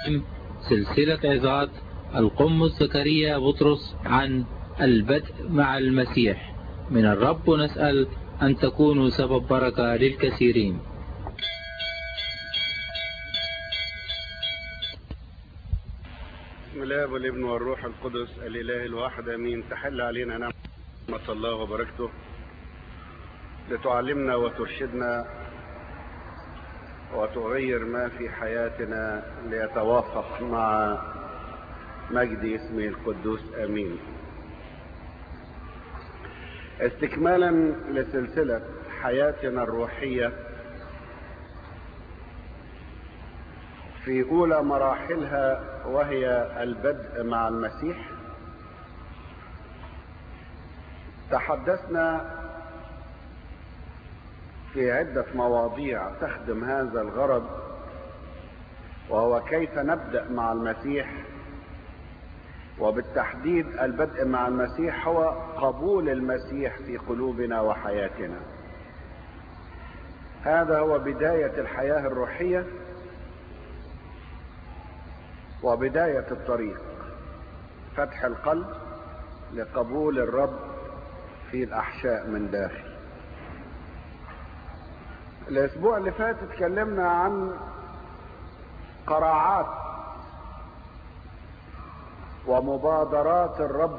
سلسلة عظات القمص زكريا بطرس عن البدء مع المسيح. من الرب نسأل أن تكونوا سبب بركة للكثيرين. بسم الله والابن والروح القدس الإله الواحد آمين. تحل علينا نعمة الله وبركته لتعلمنا وترشدنا وتغير ما في حياتنا ليتوافق مع مجد اسمه القدوس آمين. استكمالا لسلسلة حياتنا الروحية في أولى مراحلها وهي البدء مع المسيح، تحدثنا في عدة مواضيع تخدم هذا الغرض، وهو كيف نبدأ مع المسيح، وبالتحديد البدء مع المسيح هو قبول المسيح في قلوبنا وحياتنا. هذا هو بداية الحياة الروحية وبداية الطريق، فتح القلب لقبول الرب في الأحشاء من داخل. الأسبوع اللي فات اتكلمنا عن قراعات ومبادرات الرب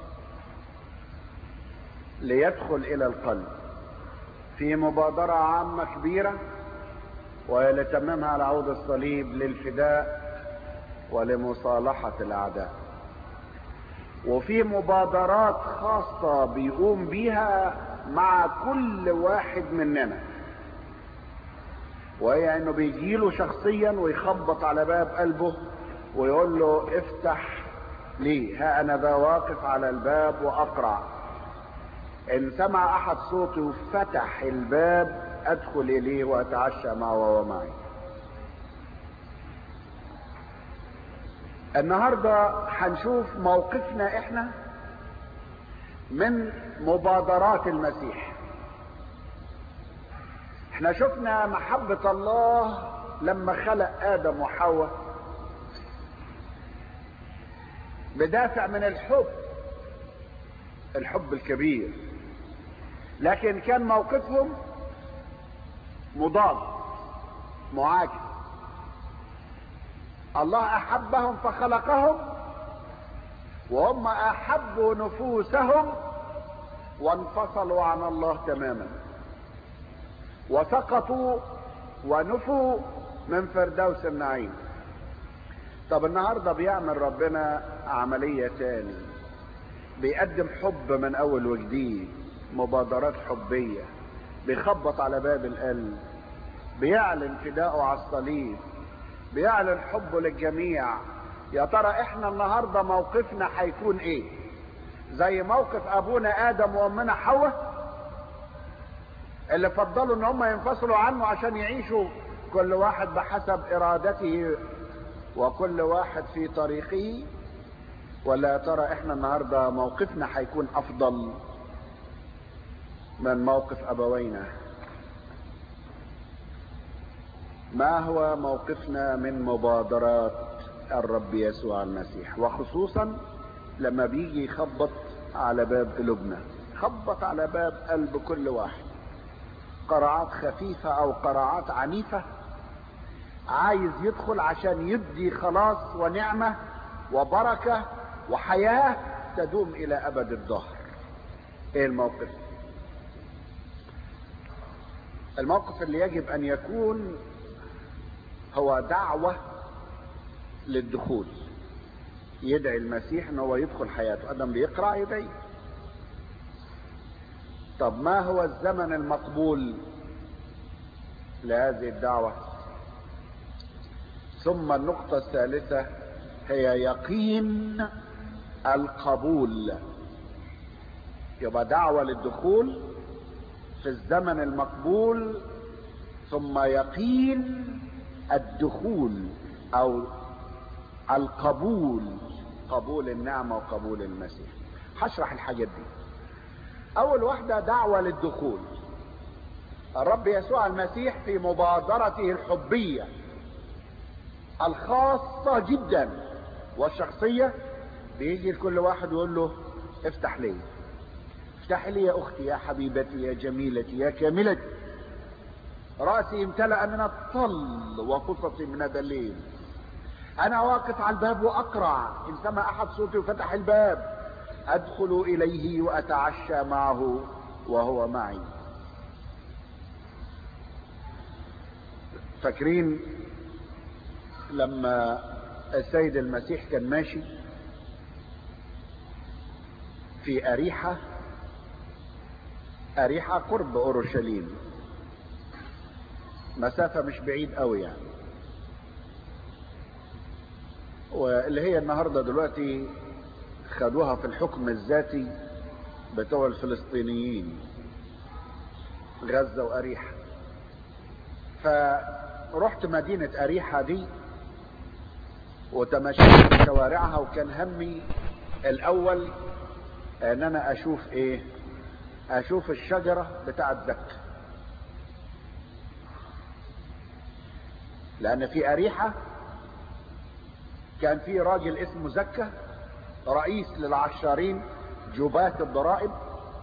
ليدخل إلى القلب في مبادرة عامة كبيرة، وهي لتممها على عود الصليب للفداء ولمصالحة الأعداء، وفي مبادرات خاصة بيقوم بيها مع كل واحد مننا، وهي انه بيجيله شخصيا ويخبط على باب قلبه ويقول له افتح لي، ها انا ذا واقف على الباب واقرع، ان سمع احد صوتي وفتح الباب ادخل اليه واتعشى معه وهو معي. النهاردة هنشوف موقفنا احنا من مبادرات المسيح. احنا شفنا محبة الله لما خلق آدم وحواء بدافع من الحب الكبير، لكن كان موقفهم مضاد معاكس. الله احبهم فخلقهم، وهم احبوا نفوسهم وانفصلوا عن الله تماما، وسقطوا ونفوا من فردوس النعيم. طب النهاردة بيعمل ربنا عملية تاني، بيقدم حب من اول وجديد، مبادرات حبية، بيخبط على باب القلب، بيعلن فداءه على الصليب، بيعلن حبه للجميع. يا ترى احنا النهاردة موقفنا هيكون ايه؟ زي موقف ابونا ادم وامنا حواء اللي فضلوا ان هم ينفصلوا عنه عشان يعيشوا كل واحد بحسب ارادته وكل واحد في طريقه؟ ولا يا ترى احنا النهاردة موقفنا هيكون افضل من موقف ابوينا؟ ما هو موقفنا من مبادرات الرب يسوع المسيح، وخصوصا لما بيجي يخبط على باب قلوبنا، خبط على باب قلب كل واحد، قراعات خفيفة او قراعات عنيفة، عايز يدخل عشان يدي خلاص ونعمة وبركة وحياة تدوم الى ابد الدهر. ايه الموقف؟ الموقف اللي يجب ان يكون هو دعوة للدخول، يدعي المسيح ان هو يدخل حياته. ادم بيقرع يدعي. طب ما هو الزمن المقبول لهذه الدعوة؟ ثم النقطة الثالثة هي يقين القبول. يبقى دعوة للدخول في الزمن المقبول، ثم يقين الدخول او القبول، قبول النعمة وقبول المسيح. هشرح الحاجات دي. اول واحدة دعوة للدخول. الرب يسوع المسيح في مبادرته الحبية الخاصة جدا والشخصية، بيجي لكل واحد ويقول له افتح لي، افتح لي يا اختي يا حبيبتي يا جميلتي يا كاملتي، رأسي امتلأ من الطل وقصصي من الليل، انا واقف على الباب واقرع، ان سمع احد صوتي وفتح الباب ادخل اليه واتعشى معه وهو معي. فاكرين لما السيد المسيح كان ماشي في أريحة قرب أورشليم، مسافة مش بعيد قوي يعني، واللي هي النهاردة دلوقتي خدوها في الحكم الذاتي بتوع الفلسطينيين، غزة وأريحة. فرحت مدينة أريحة دي وتمشيت في شوارعها، وكان همي الأول ان انا اشوف ايه، اشوف الشجرة بتاعت زكا، لان في أريحة كان في راجل اسمه زكا رئيس للعشارين جباة الضرائب،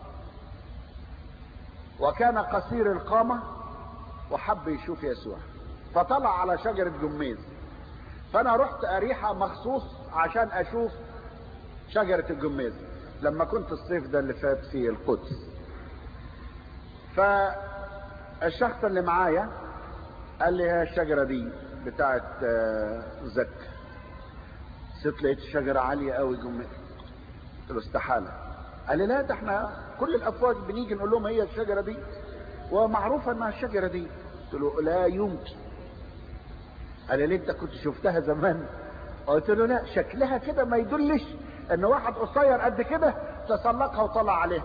وكان قصير القامة وحب يشوف يسوع، فطلع على شجرة جميز. فانا رحت أريحة مخصوص عشان اشوف شجرة الجميز لما كنت الصيف ده اللي فات في القدس. فالشخص اللي معايا قال لي هي الشجرة دي بتاعت زكا. ست لقيت الشجرة عالية قوي جميز، قلت له استحالة. قال لي لا، ده احنا كل الافواج بنيجي نقول لهم هي الشجرة دي ومعروفة انها الشجرة دي. قلت له لا يمكن. قال لي انت كنت شفتها زمان؟ قلت له لا، شكلها كده ما يدلش ان واحد قصير قد كده تسلقها وطلع عليها.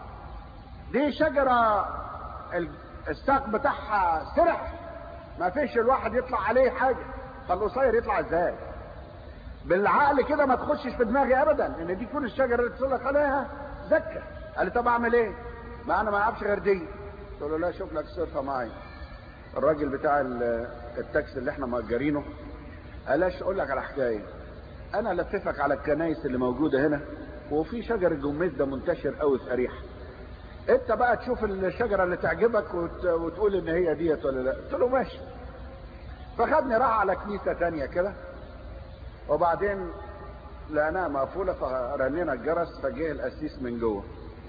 دي شجرة الساق بتاعها سرح، ما فيش الواحد يطلع عليه حاجة، فالقصير يطلع ازاي؟ بالعقل كده ما تخشش في دماغي ابدا ان دي تكون الشجرة اللي تسلق عليها زكا. قال لي طب اعمل ايه؟ ما انا ما اعرفش غير دي. قلت له لا، شوف لك صرفة معايا. الراجل بتاع التاكسي اللي احنا مأجرينه قالش اقول لك على حكاية، انا لففك على الكنايس اللي موجودة هنا، وفي شجر الجميز ده منتشر قوي في أريحة، انت بقى تشوف الشجرة اللي تعجبك وتقول ان هي ديت ولا لا. قلت له ماشي. فخدني راح على كنيسة تانية كده، وبعدين لقيناها مقفولة، فرنينا الجرس، فجه القسيس من جوه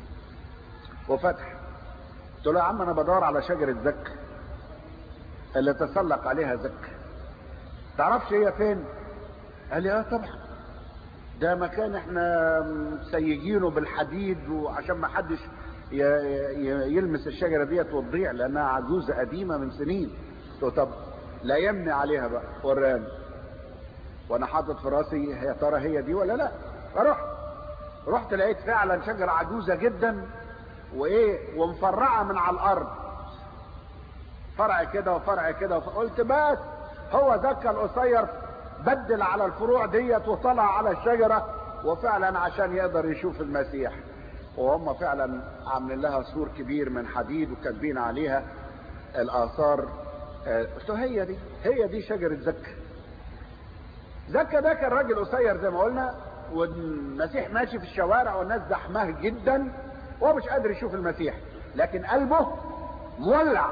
وفتح. قلت له يا عم انا بدور على شجرة زكا اللي تسلق عليها زكا، تعرفش هي فين؟ قال لي اه طبعا، ده مكان احنا مسيجينه بالحديد وعشان ما حدش يلمس الشجرة ديت وتضيع، لانها عجوزة قديمة من سنين. قلت له طب لا يمني عليها بقى، وراني. وانا حاطط في راسي يا ترى هي دي ولا لا. فرحت لقيت فعلا شجرة عجوزة جدا وايه ومفرعة من على الارض، فرع كده وفرع كده، قلت بس هو زكا القصير بدل على الفروع ديت وطلع على الشجرة، وفعلا عشان يقدر يشوف المسيح. وهم فعلا عاملين لها سور كبير من حديد وكاتبين عليها الآثار. قلت هي دي شجرة زكا. زكا ده كان راجل قصير زي ما قلنا، والمسيح ماشي في الشوارع والناس زحمه جدا وهو مش قادر يشوف المسيح، لكن قلبه مولع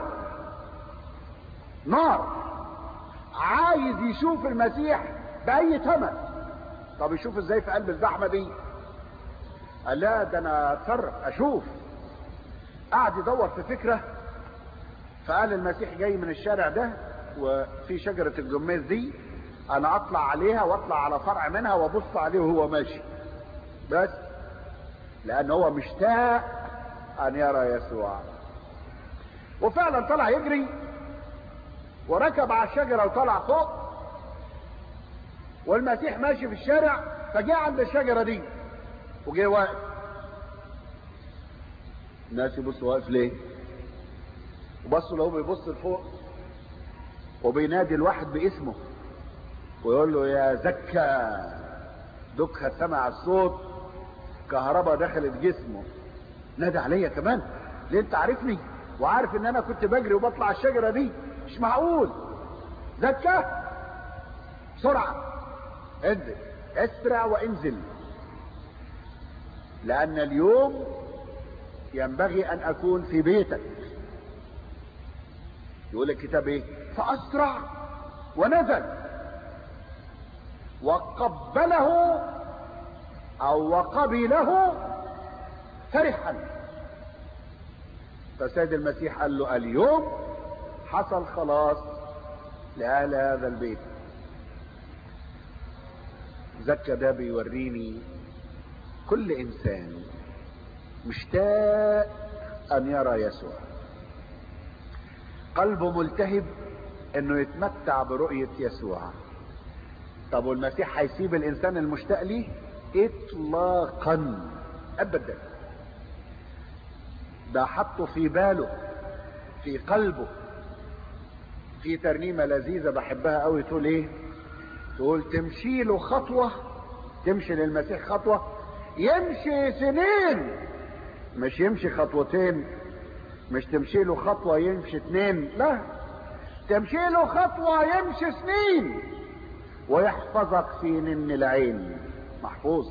نار، عايز يشوف المسيح بأي ثمن. طب يشوف ازاي في قلب الزحمة دي؟ قال لا، ده انا اتصرف اشوف. قعد يدور في فكرة، فقال المسيح جاي من الشارع ده وفي شجرة الجميز دي، انا اطلع عليها واطلع على فرع منها وابص عليه وهو ماشي، بس لان هو مشتاق ان يرى يسوع. وفعلا طلع يجري وركب على الشجرة وطلع فوق، والمسيح ماشي في الشارع، فجاء عند الشجرة دي وجاء واقف. الناس يبصوا واقف ليه؟ وبصوا له بيبص لفوق وبينادي الواحد باسمه ويقول له يا زكا. دكها سمع الصوت، كهرباء دخلت جسمه، نادى عليا كمان، ليه انت عارفني وعارف ان انا كنت بجري وبطلع الشجرة دي؟ مش معقول. زكا بسرعة انزل، اسرع وانزل، لان اليوم ينبغي ان اكون في بيتك. يقول الكتاب ايه؟ فاسرع ونزل وقبله او وقبله فرحا. فسيد المسيح قال له اليوم حصل خلاص لأهل هذا البيت. زكا ده بيوريني كل انسان مشتاق ان يرى يسوع، قلبه ملتهب انه يتمتع برؤية يسوع. طب والمسيح هيسيب الانسان المشتاق ليه؟ اطلاقا ابدا. ده حطه في باله، في قلبه. في ترنيمة لذيذة بحبها قوي تقول ايه؟ تقول تمشي له خطوة، تمشي للمسيح خطوة يمشي سنين، مش يمشي خطوتين، مش تمشي له خطوة يمشي 2، لا، تمشي له خطوة يمشي سنين ويحفظك في نن العين، محفوظ.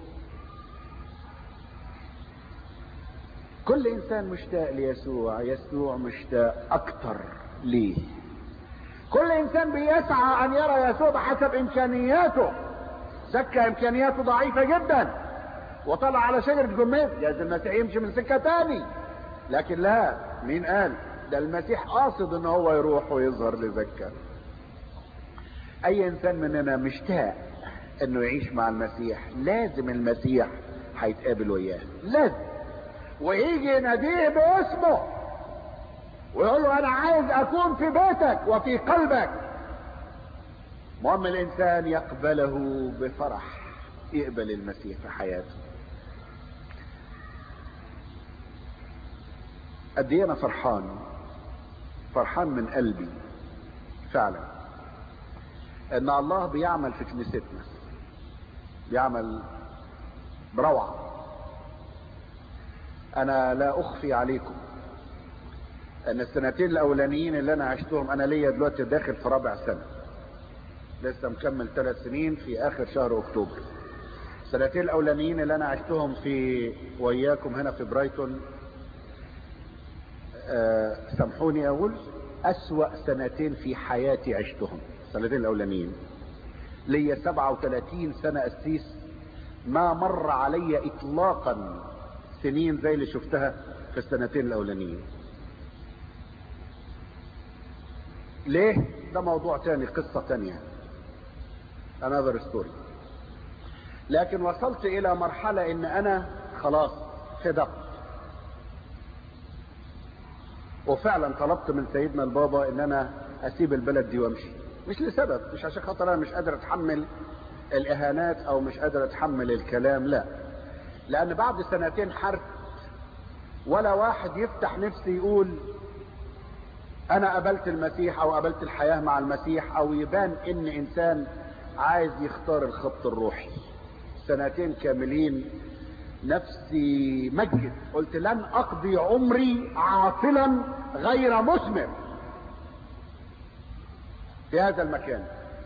كل انسان مشتاق ليسوع، يسوع مشتاق اكتر ليه. كل انسان بيسعى ان يرى يسوع بحسب امكانياته. زكا امكانياته ضعيفة جدا وطلع على شجرة جميز، لازم المسيح يمشي من سكة تاني، لكن لا، مين قال؟ ده المسيح قاصد ان هو يروح ويظهر لزكا. اي انسان مننا مشتاق انه يعيش مع المسيح، لازم المسيح هيتقابل وياه، لازم، ويجي يناديه باسمه ويقول له انا عايز اكون في بيتك وفي قلبك. مهم الانسان يقبله بفرح، يقبل المسيح في حياته. قد ايه انا فرحان من قلبي فعلا ان الله بيعمل في كنيستنا، بيعمل بروعة. انا لا اخفي عليكم ان السنتين الاولانيين اللي انا عشتهم، انا ليا دلوقتي داخل في رابع سنة، لسه مكمل 3 سنين في اخر شهر اكتوبر. السنتين الاولانيين اللي انا عشتهم في وياكم هنا في برايتون، سامحوني اقول اسوأ سنتين في حياتي عشتهم. السنتين الاولانيين ليا 37 سنة اسيس، ما مر علي اطلاقا سنين زي اللي شفتها في السنتين الاولانيين. ليه؟ ده موضوع تاني، قصة تانية، another story. لكن وصلت الى مرحلة ان انا خلاص فدت، وفعلا طلبت من سيدنا البابا ان انا اسيب البلد دي وامشي. مش لسبب، مش عشان خاطر انا مش قادر اتحمل الاهانات او مش قادر اتحمل الكلام، لا، لان بعد سنتين حرب ولا واحد يفتح نفسي يقول انا قبلت المسيح او قبلت الحياة مع المسيح، او يبان ان انسان عايز يختار الخط الروحي. سنتين كاملين نفسي مجد، قلت لن اقضي عمري عاطلا غير مثمر في هذا المكان.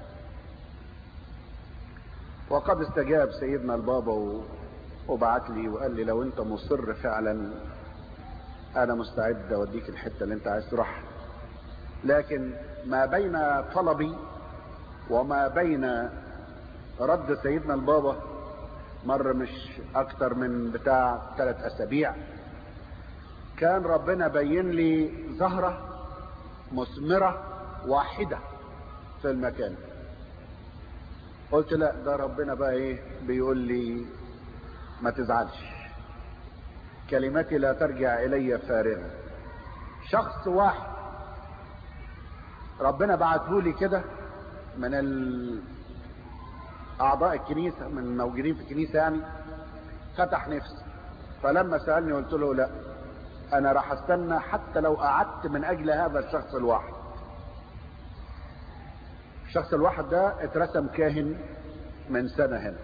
وقد استجاب سيدنا البابا وبعت لي وقال لي لو انت مصر فعلا انا مستعد اوديك الحتة اللي انت عايز تروح. لكن ما بين طلبي وما بين رد سيدنا البابا مر مش اكتر من بتاع 3 اسابيع، كان ربنا بين لي زهرة مثمرة واحدة في المكان. قلت لا، ده ربنا بقى ايه بيقول لي ما تزعلش، كلمتي لا ترجع الي فارغة. شخص واحد ربنا بعته لي كده من اعضاء الكنيسة، من الموجودين في الكنيسة يعني، فتح نفسي. فلما سألني قلت له لا، انا راح استنى حتى لو قعدت من اجل هذا الشخص الواحد. الشخص الواحد ده اترسم كاهن من سنة هنا.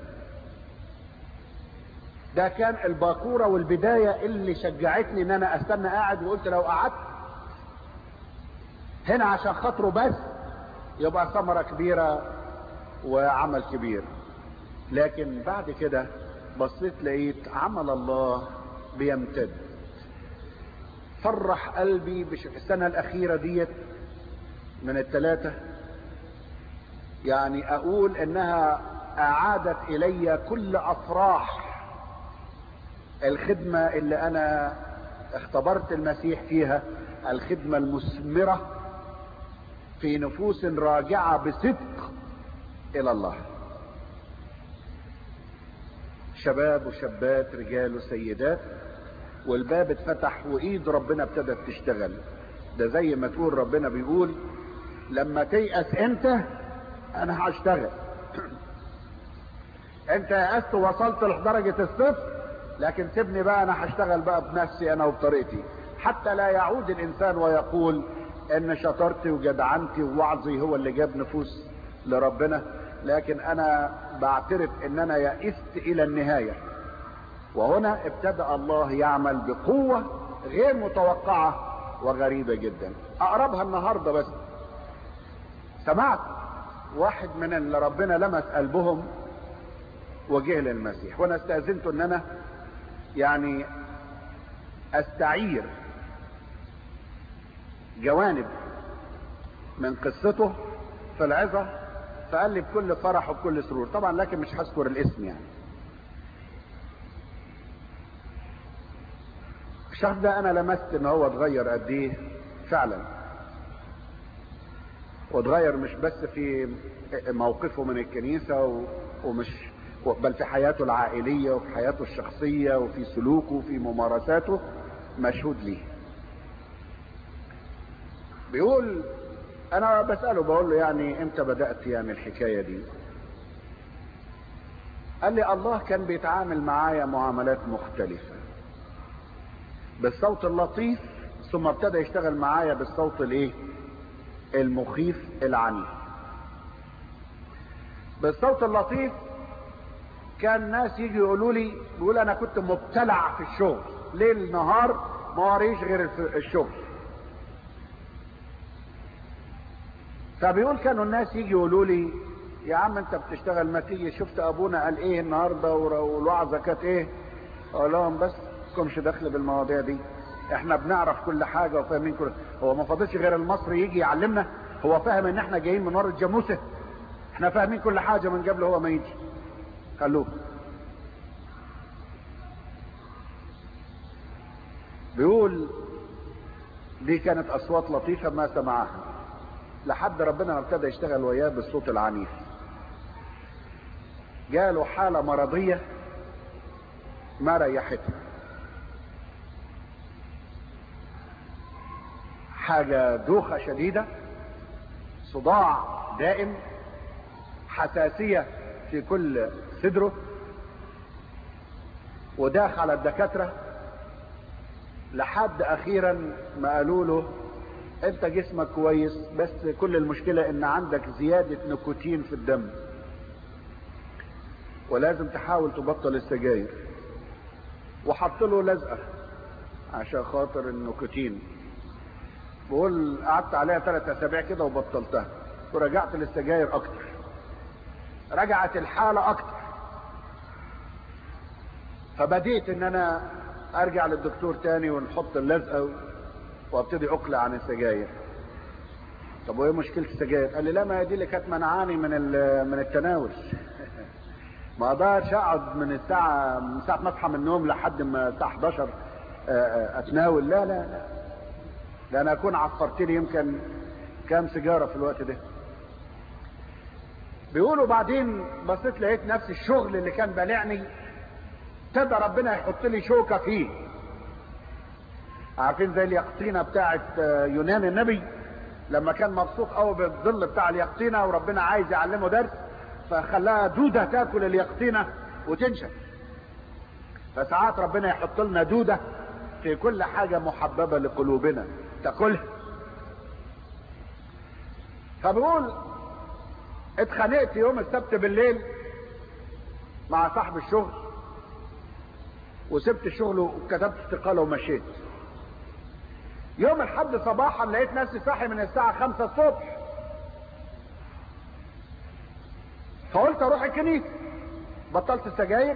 ده كان الباكورة والبداية اللي شجعتني ان انا استنى قاعد، وقلت لو قعدت هنا عشان خاطره بس يبقى ثمرة كبيرة وعمل كبير. لكن بعد كده بصيت لقيت عمل الله بيمتد. فرح قلبي السنة الأخيرة ديت من الثلاثة، يعني أقول إنها أعادت إلي كل أفراح الخدمة اللي أنا اختبرت المسيح فيها، الخدمة المثمرة في نفوس راجعة بصدق إلى الله، شباب وشابات، رجال وسيدات، والباب اتفتح وإيد ربنا ابتدت تشتغل. ده زي ما تقول ربنا بيقول لما تيأس أنت أنا هشتغل. أنت يأست ووصلت لدرجة الصفر، لكن سيبني بقى أنا هشتغل بقى بنفسي أنا وبطريقتي، حتى لا يعود الإنسان ويقول إن شطارتي وجدعنتي ووعظي هو اللي جاب نفوس لربنا. لكن أنا بعترف إن أنا يأست إلى النهاية، وهنا ابتدأ الله يعمل بقوة غير متوقعة وغريبة جدا. أقربها النهاردة بس سمعت واحد من اللي ربنا لمس قلبهم وجه للمسيح، وانا استأذنت ان انا يعني استعير جوانب من قصته في العظة، فقال لي بكل فرح وبكل سرور طبعا، لكن مش هذكر الاسم يعني. الشخص ده انا لمست ان هو اتغير قد ايه فعلا، واتغير مش بس في موقفه من الكنيسة ومش بل في حياته العائلية وفي حياته الشخصية وفي سلوكه وفي ممارساته مشهود ليه. بيقول انا بسأله بقول له يعني امتى بدأت يعني الحكاية دي؟ قال لي الله كان بيتعامل معايا معاملات مختلفة بالصوت اللطيف، ثم ابتدى يشتغل معايا بالصوت الايه المخيف العنيف. بالصوت اللطيف كان ناس يجي يقولوا لي، بيقول انا كنت مبتلع في الشغل ليل نهار ما وريش غير الشغل، فبيقول كانوا الناس يجي يقولوا لي يا عم انت بتشتغل ما تيجي شفت ابونا قال ايه النهارده والوعظه كانت ايه؟ اقول لهم بس كمش داخل بالمواضيع دي، احنا بنعرف كل حاجه وفاهمين كل. هو ما فاضلش غير المصري يجي يعلمنا؟ هو فاهم ان احنا جايين من ورا الجاموسه؟ احنا فاهمين كل حاجه من قبل هو ما يجي. خلوه. بيقول دي كانت اصوات لطيفه ما سمعها لحد ربنا ما ابتدى يشتغل وياه بالصوت العنيف. جاله حاله مرضيه ما ريحته، حاجه دوخه شديده، صداع دائم، حساسيه في كل صدره، وداخل على الدكاتره لحد اخيرا ما قالوا له انت جسمك كويس بس كل المشكله ان عندك زياده نيكوتين في الدم ولازم تحاول تبطل السجاير، وحط له لزقه عشان خاطر النيكوتين. بقول قعدت عليها 3 أسابيع كده وبطلتها، ورجعت للسجاير اكتر، رجعت الحاله اكتر، فبديت ان انا ارجع للدكتور تاني ونحط اللزقه وابتدي اقلع عن السجاير. طب وايه مشكله السجاير؟ قال لي لا ما هي دي اللي كانت منعاني من التناول. ما اقدرش اقعد من ساعه ما اصحى من النوم لحد ما الساعه 11 اتناول، لا لا لا، ده انا اكون عفرت لي يمكن كام سيجاره في الوقت ده. بيقولوا بعدين بصيت لقيت نفس الشغل اللي كان بالعني ابتدى ربنا يحط لي شوكه فيه. عارفين زي اليقطينه بتاعت يونان النبي لما كان مبسوط قوي بالظل بتاع اليقطينه وربنا عايز يعلمه درس، فخلاها دوده تاكل اليقطينه وتنشف. فساعات ربنا يحط لنا دوده في كل حاجه محببه لقلوبنا تاكلها. فبيقول اتخانقت يوم السبت بالليل مع صاحب الشغل، وسبت الشغل وكتبت استقاله ومشيت. يوم الحد صباحا لقيت نفسي صاحي من الساعه 5 الصبح، فقلت اروح الكنيسة، بطلت السجاير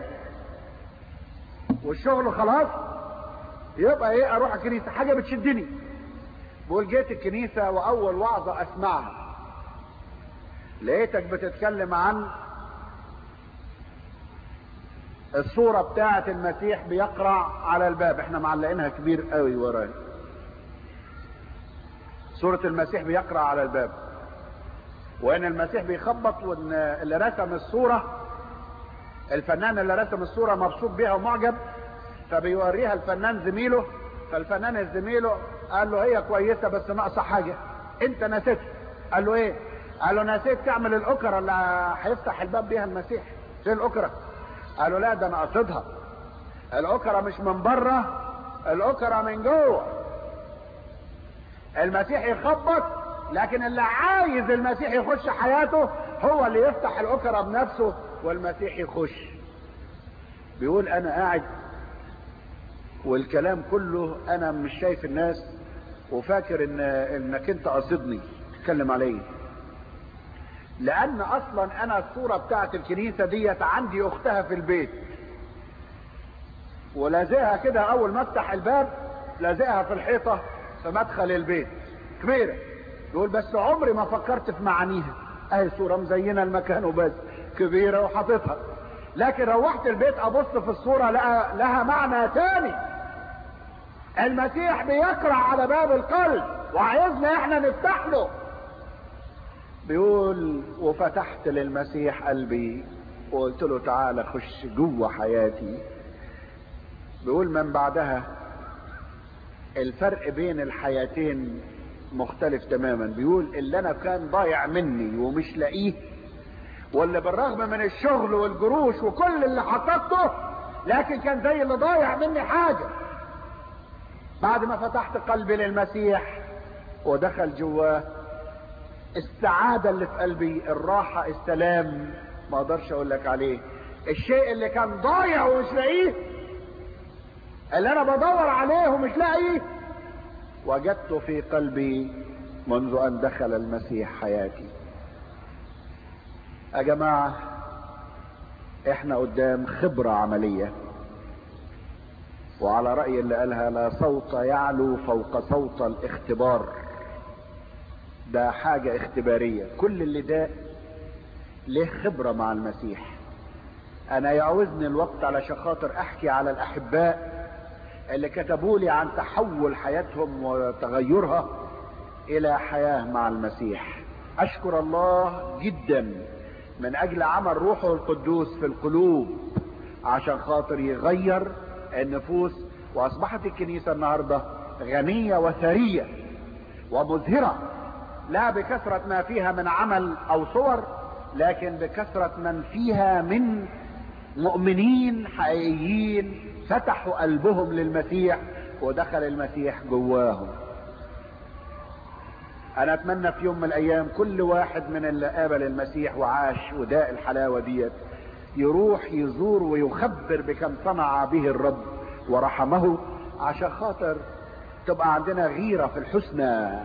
والشغل خلاص، يبقى ايه اروح الكنيسة، حاجة بتشدني. بقول جيت الكنيسة واول وعظة اسمعها لقيتك بتتكلم عن الصورة بتاعة المسيح بيقرع على الباب، احنا معلقينها كبير قوي ورايا، صورة المسيح بيقرع على الباب، وان المسيح بيخبط، وان اللي رسم الصورة، الفنان اللي رسم الصورة مبسوط بيها ومعجب، فبيوريها الفنان زميله، فالفنان الزميله قال له هي كويسة بس ناقصة حاجة انت نسيتها. قال له ايه؟ قال له نسيت تعمل الاوكرة اللي هيفتح الباب بيها المسيح. فين الاوكرة؟ قال له لا ده انا قصدها، الاوكرة مش من بره، الاوكرة من جوه. المسيح يخبط، لكن اللي عايز المسيح يخش حياته هو اللي يفتح الاوكرة بنفسه والمسيح يخش. بيقول انا قاعد والكلام كله انا مش شايف الناس، وفاكر انك انت قصدني تتكلم عليا، لان اصلا انا الصورة بتاعت الكنيسة ديت عندي اختها في البيت، ولازقها كده اول ما افتح الباب، لازقها في الحيطة في مدخل البيت كبيرة. يقول بس عمري ما فكرت في معانيها، اهي صورة مزينة المكان وبس، كبيرة وحاططها، لكن روحت البيت ابص في الصورة لها معنى تاني. المسيح بيقرع على باب القلب وعايزنا احنا نفتح له. بيقول وفتحت للمسيح قلبي وقلت له تعالى خش جوه حياتي. بيقول من بعدها الفرق بين الحياتين مختلف تماما. بيقول اللي انا كان ضايع مني ومش لاقيه، واللي بالرغم من الشغل والجروش وكل اللي حطيته لكن كان زي اللي ضايع مني حاجة، بعد ما فتحت قلبي للمسيح ودخل جواه السعادة اللي في قلبي، الراحة، السلام، ما اقدرش اقول لك عليه. الشيء اللي كان ضايع ومش لاقيه، اللي انا بدور عليه ومش لاقيه، وجدته في قلبي منذ ان دخل المسيح حياتي. يا جماعة احنا قدام خبرة عملية، وعلى رأي اللي قالها لا صوت يعلو فوق صوت الاختبار. ده حاجة اختبارية، كل اللي ده له خبرة مع المسيح. انا يعوزني الوقت علشان خاطر احكي على الاحباء اللي كتبوا لي عن تحول حياتهم وتغيرها الى حياة مع المسيح. اشكر الله جدا من اجل عمل روحه القدوس في القلوب عشان خاطر يغير النفوس، واصبحت الكنيسة النهاردة غنية وثرية ومزهرة، لا بكثرة ما فيها من عمل او صور، لكن بكثرة من فيها من مؤمنين حقيقيين فتحوا قلبهم للمسيح ودخل المسيح جواهم. انا اتمنى في يوم من الايام كل واحد من اللي قابل المسيح وعاش وداء الحلاوة ديت يروح يزور ويخبر بكم صنع به الرب ورحمه، عشان خاطر تبقى عندنا غيرة في الحسنى.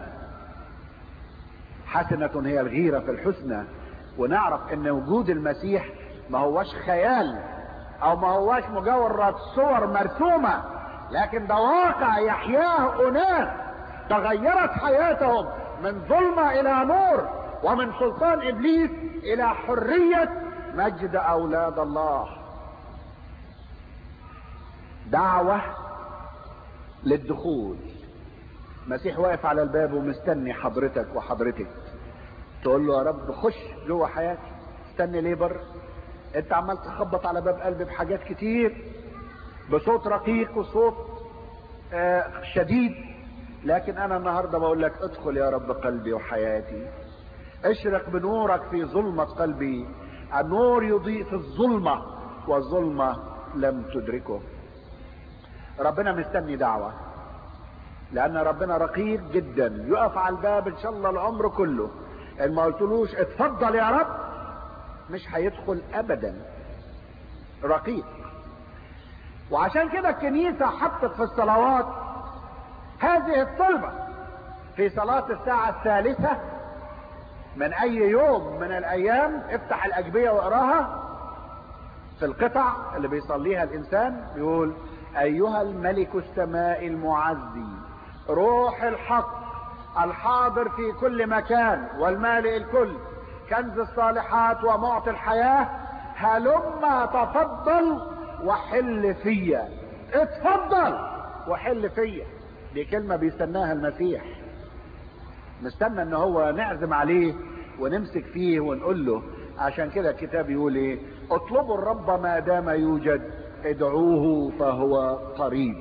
حسنة هي الغيرة في الحسنى، ونعرف ان وجود المسيح ما هوش خيال او ما هوش مجرد صور مرسومة، لكن ده واقع يحياه اناس تغيرت حياتهم من ظلمة الى نور، ومن سلطان ابليس الى حرية مجد اولاد الله. دعوة للدخول. المسيح واقف على الباب ومستني حضرتك وحضرتك، تقول له يا رب خش جوه حياتي. استني ليه بره؟ انت عمال تخبط على باب قلبي بحاجات كتير بصوت رقيق وصوت شديد، لكن انا النهاردة بقول لك ادخل يا رب قلبي وحياتي، اشرق بنورك في ظلمة قلبي. النور يضيء في الظلمة والظلمة لم تدركه. ربنا مستني دعوة، لان ربنا رقيق جدا، يقف على الباب ان شاء الله العمر كله، ان ما قلتلوش اتفضل يا رب مش هيدخل ابدا. رقيق. وعشان كده الكنيسة حطت في الصلوات هذه الطلبة. في صلاة الساعة الثالثة من اي يوم من الايام افتح الاجبية واقراها، في القطع اللي بيصليها الانسان بيقول: ايها الملك السماء المعزي، روح الحق الحاضر في كل مكان والمالئ الكل، كنز الصالحات ومعطي الحياة، هلما تفضل وحل فيا. اتفضل وحل فيا، دي كلمة بيستناها المسيح، مستنى ان هو نعزم عليه ونمسك فيه ونقول له. عشان كده الكتاب يقول ايه؟ اطلبوا الرب ما دام يوجد، ادعوه فهو قريب.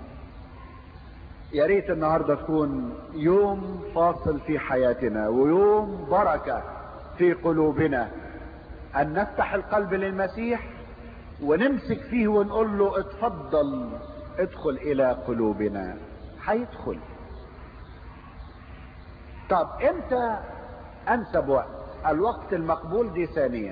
يا ريت النهارده تكون يوم فاصل في حياتنا ويوم بركة في قلوبنا، ان نفتح القلب للمسيح ونمسك فيه ونقول له: اتفضل ادخل الى قلوبنا. هيدخل. طب امتى انسب وقت؟ الوقت المقبول دي ثانيا.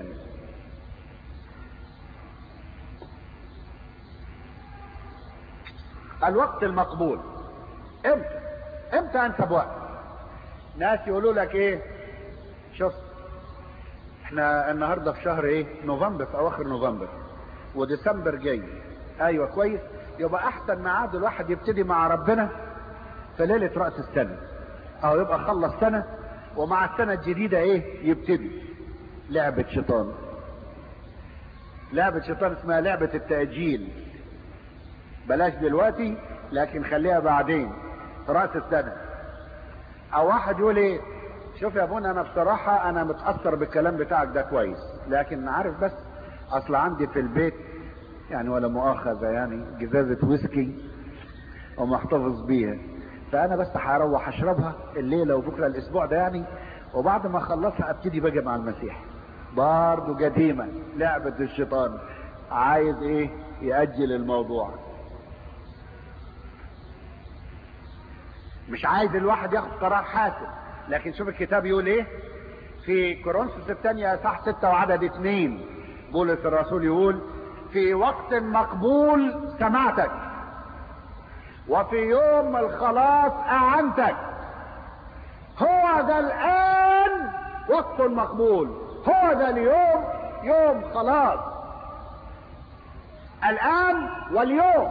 الوقت المقبول امتى انسب وقت؟ ناس يقولوا لك ايه؟ شوف احنا النهارده في شهر ايه؟ نوفمبر، في اواخر نوفمبر، وديسمبر جاي. ايوه كويس، يبقى احسن ميعاد الواحد يبتدي مع ربنا في ليله راس السنه، او يبقى خلص سنه ومع السنه الجديده ايه؟ يبتدي لعبه شيطان. لعبه شيطان اسمها لعبه التاجيل. بلاش دلوقتي، لكن خليها بعدين في راس السنه. او واحد يقول ايه؟ شوف يا ابونا، انا بصراحه انا متاثر بالكلام بتاعك ده كويس، لكن عارف بس اصل عندي في البيت يعني ولا مؤاخذه يعني جزازه ويسكي ومحتفظ بيها، فانا بس هروح اشربها الليله وبكره الاسبوع ده يعني، وبعد ما اخلصها ابتدي بقى مع المسيح. برضه قديمه لعبه الشيطان، عايز ايه؟ يأجل الموضوع. مش عايز الواحد ياخد قرار حاسم. لكن شوف الكتاب يقول ايه في كورنثوس الثانية اصحاح 6 وعدد 2. بولس الرسول يقول: في وقت مقبول سمعتك، وفي يوم الخلاص اعنتك. هو ذا الان وقت مقبول، هو ذا اليوم يوم خلاص، الان واليوم،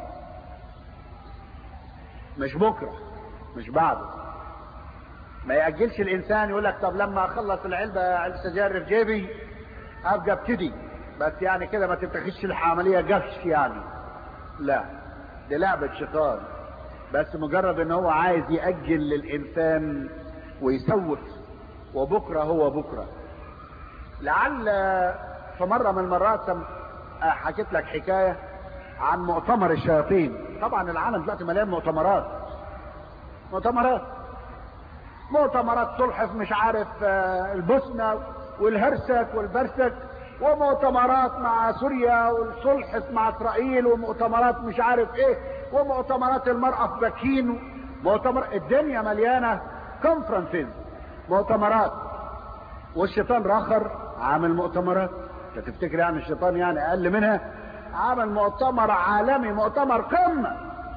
مش بكره مش بعده. ما يأجلش الانسان يقول لك: طب لما اخلص علبة سجاير في جيبي ابقى ابتدي، بس يعني كده ما تتخذش العملية جفش يعني. لا، دي لعبة شيطان، بس مجرد ان هو عايز يأجل للانسان ويسوف، وبكرة هو بكرة. لعل في مرة من المرات حكيت لك حكاية عن مؤتمر الشياطين. طبعا العالم دلوقتي مليان مؤتمرات صلح، مش عارف البوسنة والهرسك والبرسك، ومؤتمرات مع سوريا والصلح مع اسرائيل، ومؤتمرات مش عارف ايه، ومؤتمرات المرأة في بكين، الدنيا مليانة كونفرنسز، مؤتمرات. والشيطان راخر عامل مؤتمرات. انت تفتكر يعني الشيطان يعني اقل منها؟ عمل مؤتمر عالمي، مؤتمر قمة،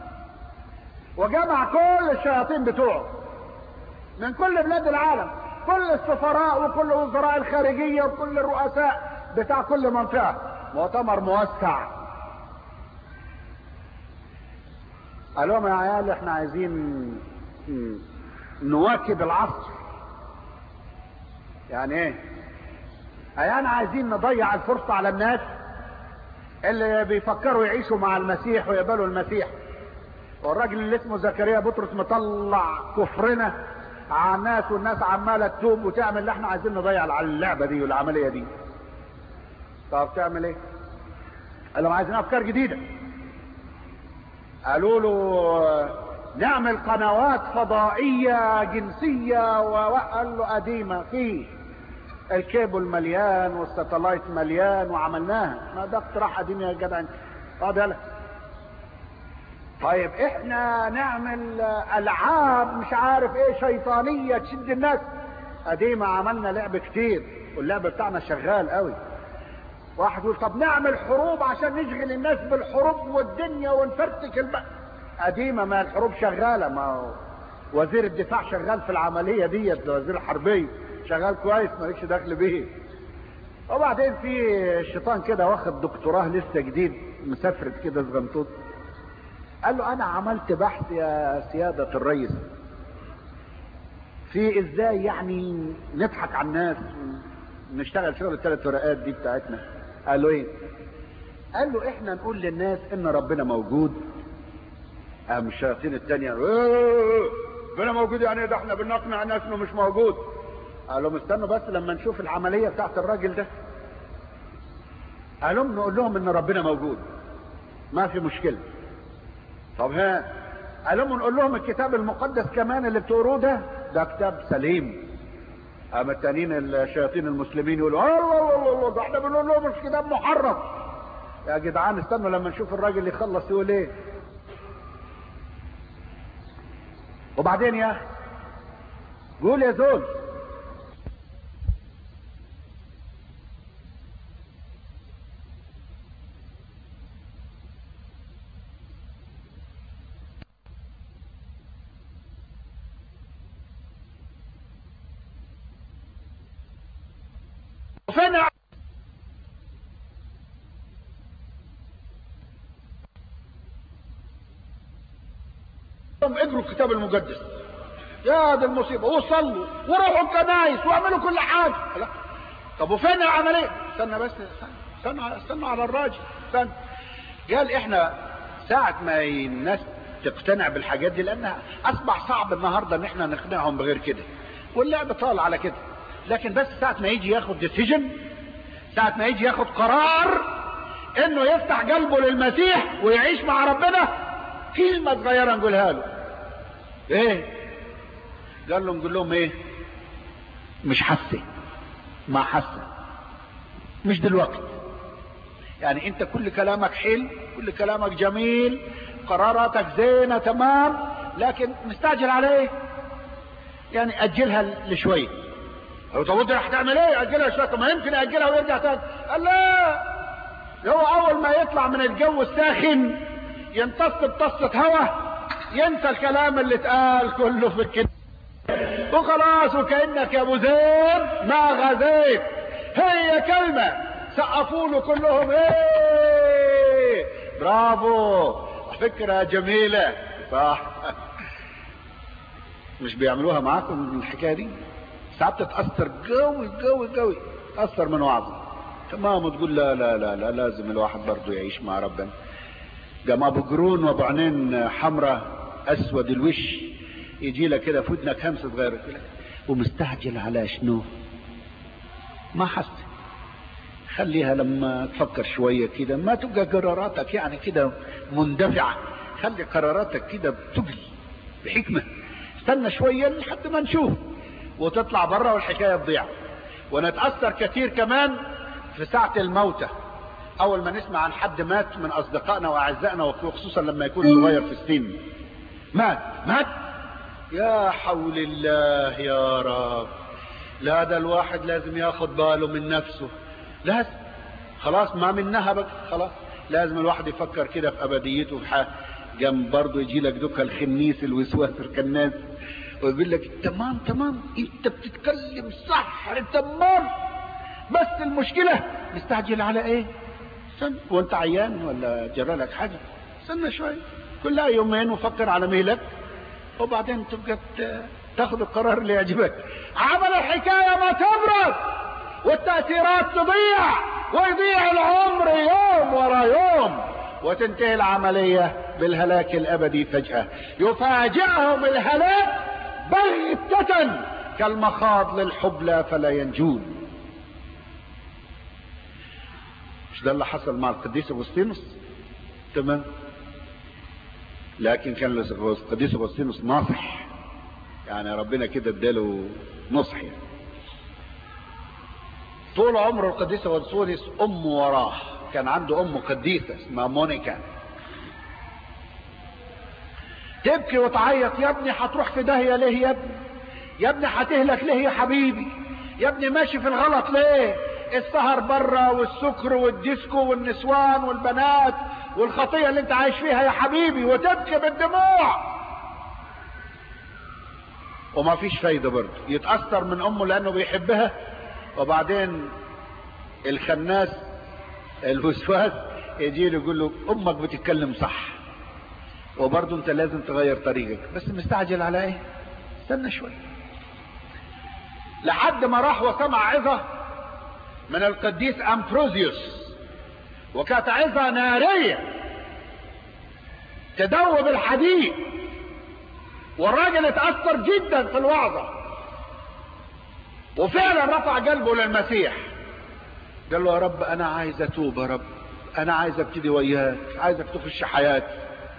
وجمع كل الشياطين بتوعه من كل بلاد العالم، كل السفراء وكل وزراء الخارجية وكل الرؤساء بتاع كل منطقة. مؤتمر موسع. قال لهم: يا عيال احنا عايزين نواكب العصر. يعني ايه؟ يعني عايزين نضيع الفرصة على الناس اللي بيفكروا يعيشوا مع المسيح ويقبلوا المسيح. والراجل اللي اسمه زكريا بطرس مطلع كفرنا على الناس، والناس عماله تتوب وتعمل اللي احنا عايزين نضيع اللعبه دي والعمليه دي. طب تعمل ايه؟ قال لهم: عايزين افكار جديده. قالوا له: نعمل قنوات فضائيه جنسيه. وقال له: قديمه، في الكيبل مليان والساتلايت مليان وعملناها. ما ده اقتراح قديم يا جدع انت. يلا. طيب احنا نعمل العاب مش عارف ايه شيطانية تشد الناس. قديمة، عملنا لعب كتير واللعب بتاعنا شغال قوي. واحد يقول: طب نعمل حروب عشان نشغل الناس بالحروب والدنيا ونفرتك قديمة، ما الحروب شغالة، ما وزير الدفاع شغال في العملية ديت، وزير الحربية شغال كويس مالكش دخل بيه. وبعدين في الشيطان كده واخد دكتوراه لسه جديد مسافرت كده صغنطوط، قال له انا عملت بحث يا سيادة الرئيس في ازاي يعني نضحك على الناس ونشتغل شغل الثلاث ورقات دي بتاعتنا. قال له ايه؟ قال له احنا نقول للناس ان ربنا موجود. قام الشياطين التانية ربنا موجود يعني ده احنا بنقنع الناس انه مش موجود. قال لهم استنوا بس لما نشوف العملية بتاعت الراجل ده. قال لهم نقول لهم ان ربنا موجود ما في مشكلة. طب ها؟ قال لهم نقول لهم الكتاب المقدس كمان اللي بتقروه ده كتاب سليم. اما التانيين الشياطين المسلمين يقولوا الله ده احنا بنقول لهم مش كتاب محرف. يا جدعان استنوا لما نشوف الراجل يخلص يقول ايه. وبعدين يا اخي قول يا زول. فين اقروا الكتاب المقدس يا دي المصيبه وصلوا وروحوا الكنايس واعملوا كل حاجه. لا طب وفين العمليه؟ استنى بس استنى على الراجل استنى. قال احنا ساعه ما الناس تقتنع بالحاجات دي لانها اصبح صعب النهارده ان احنا نقنعهم بغير كده واللعب طال على كده، لكن بس ساعه ما يجي ياخد ديسيجن، ساعه ما يجي ياخد قرار انه يفتح قلبه للمسيح ويعيش مع ربنا كلمه صغيره نقولها له ايه؟ قال لهم نقول لهم ايه؟ مش حاسه ما حاسه مش دلوقتي. يعني انت كل كلامك حلو كل كلامك جميل قراراتك زينه تمام لكن مستعجل على ايه؟ يعني اجلها لشويه. طب انت راح تعمل ايه؟ اجلها شويه. طب ما يمكن اجلها ويرجع تاني. قال لا هو اول ما يطلع من الجو الساخن يمتص بطصه هوا ينسى الكلام اللي اتقال كله في الكتاب وخلاص وكأنك يا ابو زيد ما غزيت. هي كلمة سقفوا له كلهم ايه برافو فكرة جميلة صح. مش بيعملوها معاكم الحكاية دي؟ ساعات تتأثر قوي قوي قوي تأثر من وعظه تمام وتقول لا لا لا لا لازم الواحد برضه يعيش مع ربنا. قام ابو قرون وابو عينين حمراء اسود الوش يجي لك كده في ودنك همسه صغيره كده ومستعجل على شنو؟ ما حس. خليها لما تفكر شويه كده ما تبقى قراراتك يعني كده مندفعه، خلي قراراتك كده بتقل بحكمه. استنى شويه لحد ما نشوف وتطلع بره والحكايه تضيع. ونتاثر كثير كمان في ساعه الموتى اول ما نسمع عن حد مات من اصدقائنا واعزائنا وخصوصا لما يكون صغير في السن. مات يا حول الله يا رب. لا ده الواحد لازم ياخد باله من نفسه لازم خلاص ما منها بقى خلاص لازم الواحد يفكر كده في ابديته في حاجه. جنب برضه يجي لك دوكا الخنيس الوسواس الكناس ويقول لك تمام انت بتتكلم صح تمام بس المشكله مستعجل على ايه؟ استنى وانت عيان ولا جرى لك حاجه؟ استنى شويه كلها يومين وفكر على مهلك وبعدين تبقى تاخد القرار اللي يعجبك. عمل الحكايه ما تبرد والتاثيرات تضيع ويضيع العمر يوم ورا يوم وتنتهي العمليه بالهلاك الابدي فجاه. يفاجئهم الهلاك بغتة كالمخاض للحبلى فلا ينجون. مش ده اللي حصل مع القديس اغسطينوس؟ تمام. لكن كان القديس اغسطينوس ناصح يعني ربنا كده اداله نصح يعني. طول عمره القديس اغسطينوس امه وراه، كان عنده ام قديسه اسمها مونيكا تبكي وتعيط يا ابني هتروح في داهيه ليه يا ابني؟ يا ابني هتهلك ليه يا حبيبي؟ يا ابني ماشي في الغلط ليه؟ السهر بره والسكر والديسكو والنسوان والبنات والخطيه اللي انت عايش فيها يا حبيبي وتبكي بالدموع. وما فيش فايدة برضه، يتأثر من امه لانه بيحبها، وبعدين الخناس الوسواس يجي له يقول له امك بتتكلم صح، وبرضه انت لازم تغير طريقك. بس مستعجل على ايه؟ استنى شوي. لحد ما راح وسمع عظة من القديس امبروزيوس، وكانت عظة نارية تدوب الحديد، والراجل اتأثر جدا في الوعظة، وفعلا رفع قلبه للمسيح. قال له يا رب انا عايز اتوب، يا رب انا عايز ابتدي وياك، عايزك تخش حياتي.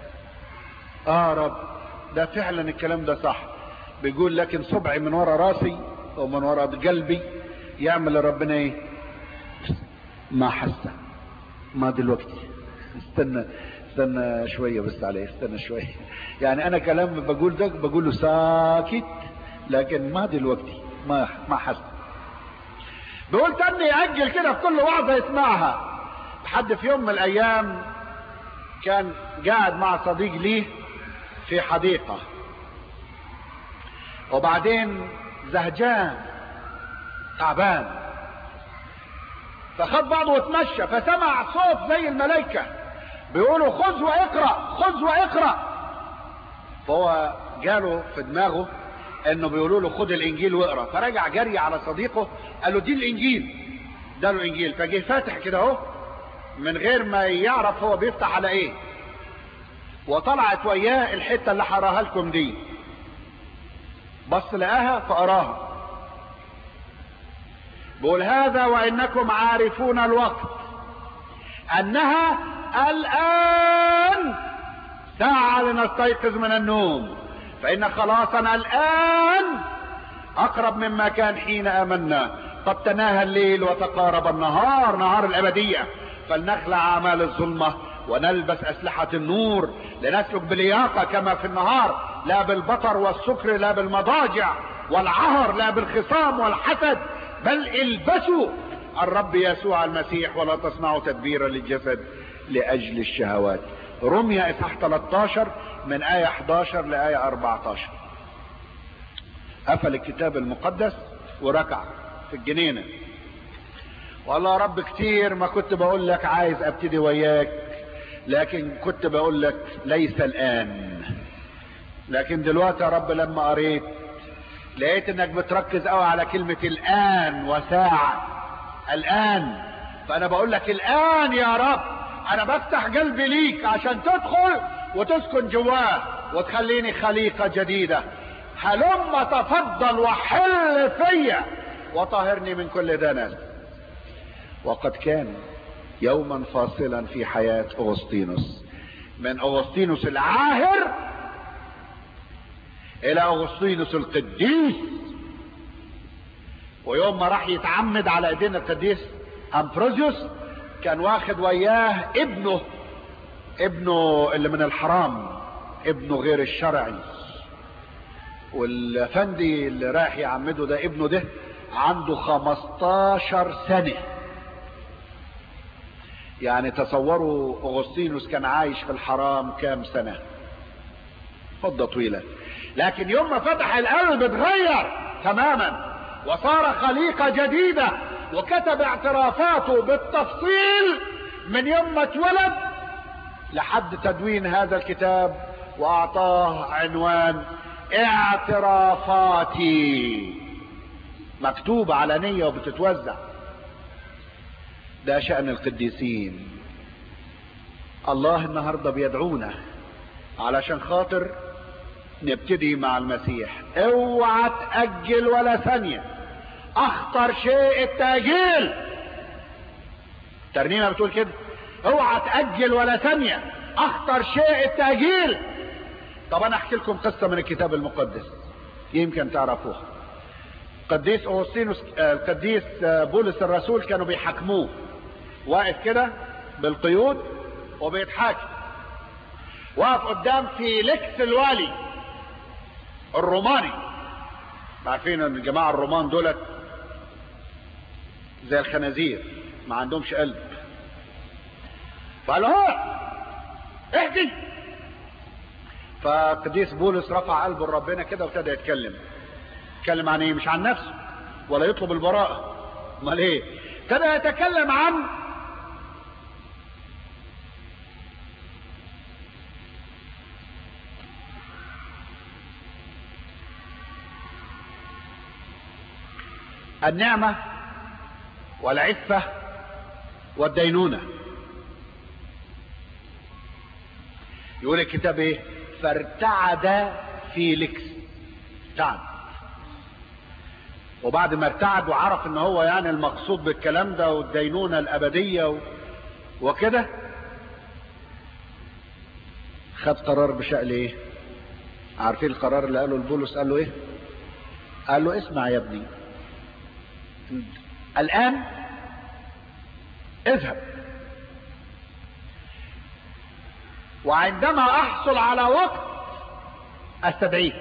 رب ده فعلا الكلام ده صح. بيقول لكن صبعي من ورا راسي ومن ورا قلبي يعمل ربنا ايه؟ ما حسه، ما دلوقتي، استنى شويه بس عليه، استنى شويه. يعني انا كلام بقول ده بقوله ساكت، لكن ما دلوقتي، ما حس. بيقول تاني يأجل كده في كل وعظة يسمعها، لحد في يوم من الايام كان قاعد مع صديق ليه في حديقة، وبعدين زهجان تعبان، فخد بعضه واتمشى، فسمع صوت زي الملائكة بيقولوا خذ واقرأ، خذ واقرأ. فهو جاله في دماغه انه بيقولوا له خد الانجيل واقرأ، فرجع جري على صديقه قال له دي الانجيل، ده له انجيل. فجه فاتح كده اهو من غير ما يعرف هو بيفتح على ايه، وطلعت وياه الحتة اللي حراها لكم دي، بص لقاها فقراها. بقول هذا وانكم عارفون الوقت انها الان ساعة لنستيقظ من النوم، فان خلاصنا الان اقرب مما كان حين امنا. قد تناهى الليل وتقارب النهار، نهار الابدية، فلنخلع اعمال الظلمة ونلبس اسلحة النور، لنسلك بلياقة كما في النهار، لا بالبطر والسكر، لا بالمضاجع والعهر، لا بالخصام والحسد، بل البسوا الرب يسوع المسيح ولا تصنعوا تدبيرا للجسد لاجل الشهوات. رمية اصحاح 13 من آية 11 لآية 14. قفل الكتاب المقدس وركع في الجنينة، والله يا رب كتير ما كنت بقول لك عايز ابتدي وياك، لكن كنت بقول لك ليس الآن. لكن دلوقتي يا رب لما قريت لقيت انك بتركز قوي على كلمة الآن وساعة الآن، فأنا بقول لك الآن يا رب أنا بفتح قلبي ليك عشان تدخل وتسكن جواه وتخليني خليقة جديدة. هلم تفضل وحل فيا وطهرني من كل دنس. وقد كان يوما فاصلا في حياة أغسطينوس، من أغسطينوس العاهر إلى أغسطينوس القديس. ويوم ما راح يتعمد على ايدين القديس امبروزيوس كان واخد وياه ابنه اللي من الحرام، ابنه غير الشرعي. والافندي اللي راح يعمده ده ابنه ده عنده 15 سنة. يعني تصوروا اغسطينوس كان عايش في الحرام كام سنة، مدة طويلة. لكن يوم ما فتح القلب اتغير تماما وصار خليقة جديدة، وكتب اعترافاته بالتفصيل من يوم ما اتولد لحد تدوين هذا الكتاب، واعطاه عنوان اعترافاتي، مكتوبة علنية وبتتوزع. ده شأن القديسين. الله النهاردة بيدعونا علشان خاطر نبتدي مع المسيح. اوعى تأجل ولا ثانية، اخطر شيء التأجيل. الترنيمة بتقول كده، اوعى تأجل ولا ثانية، اخطر شيء التأجيل. طب انا احكي لكم قصة من الكتاب المقدس يمكن تعرفوها. قديس أغسطينوس، القديس بولس الرسول كانوا بيحاكموه، واقف كده بالقيود وبيتحاكم، واقف قدام فيليكس الوالي الروماني. عارفين ان الجماعة الرومان دولت زي الخنازير ما عندهمش قلب. فقال هو احكي. فقديس بولس رفع قلبه لربنا كده وابتدى يتكلم. يتكلم عن ايه؟ مش عن نفسه ولا يطلب البراءة، امال ايه؟ ابتدى يتكلم عن النعمة والعفة والدينونة. يقول الكتاب ايه؟ فارتعد فيليكس، ارتعد. وبعد ما ارتعد وعرف ان هو يعني المقصود بالكلام ده والدينونة الابدية وكده، خد قرار بشأن ايه؟ عارفين القرار اللي قاله لبولس؟ قال له ايه؟ قال له اسمع يا ابني، الآن اذهب، وعندما احصل على وقت استدعيك.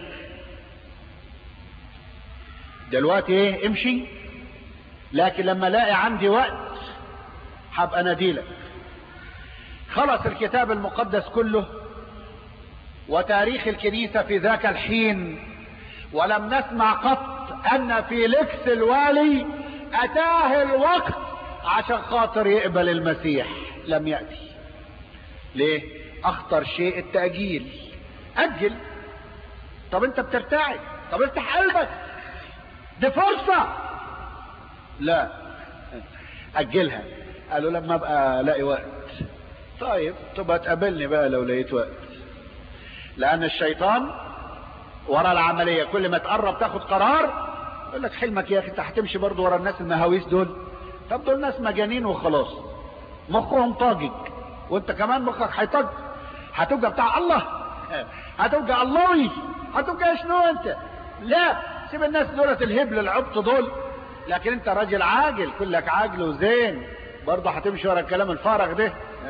دلوقتي ايه؟ امشي، لكن لما الاقي عندي وقت هبقى اناديلك. خلص الكتاب المقدس كله وتاريخ الكنيسة في ذاك الحين، ولم نسمع قط ان فيليكس الوالي اتاه الوقت عشان خاطر يقبل المسيح. لم يأتي. ليه؟ اخطر شيء التأجيل. اجل. طب انت بترتعد، طب افتح قلبك، دي فرصة. لا، اجلها. قالوا لما ابقى الاقي وقت. طيب تبقى تقابلني بقى لو لقيت وقت. لان الشيطان ورا العملية، كل ما تقرب تاخد قرار يقول لك حلمك يا اخي، انت هتمشي برضه ورا الناس المهاويس دول؟ طب دول ناس مجانين وخلاص، مخهم طاجج، وانت كمان مخك هيطج. هتبقى بتاع الله، هتبقى اللهوي، هتبقى شنو انت؟ لا، سيب الناس دولت الهبل العبط دول. لكن انت راجل عاجل، كلك عاجل وزين، برضه هتمشي ورا الكلام الفارغ ده.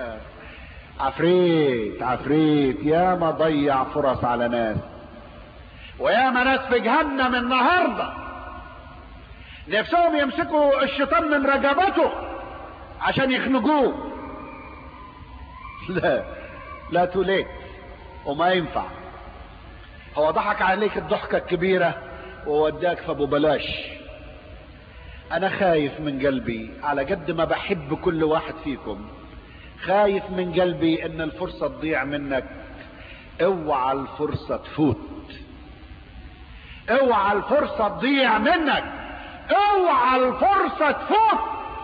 عفريت عفريت، يا ما ضيع فرص على ناس، ويا ما ناس في جهنم النهارده نفسهم يمسكوا الشيطان من رقبته عشان يخنقوه. لا توليت، وما ينفع. هو ضحك عليك الضحكة الكبيرة ووداك في ابو بلاش. انا خايف من قلبي، على قد ما بحب كل واحد فيكم، خايف من قلبي ان الفرصة تضيع منك. اوعى الفرصة تفوت، اوعى الفرصة تضيع منك، اوعى الفرصة تفوت.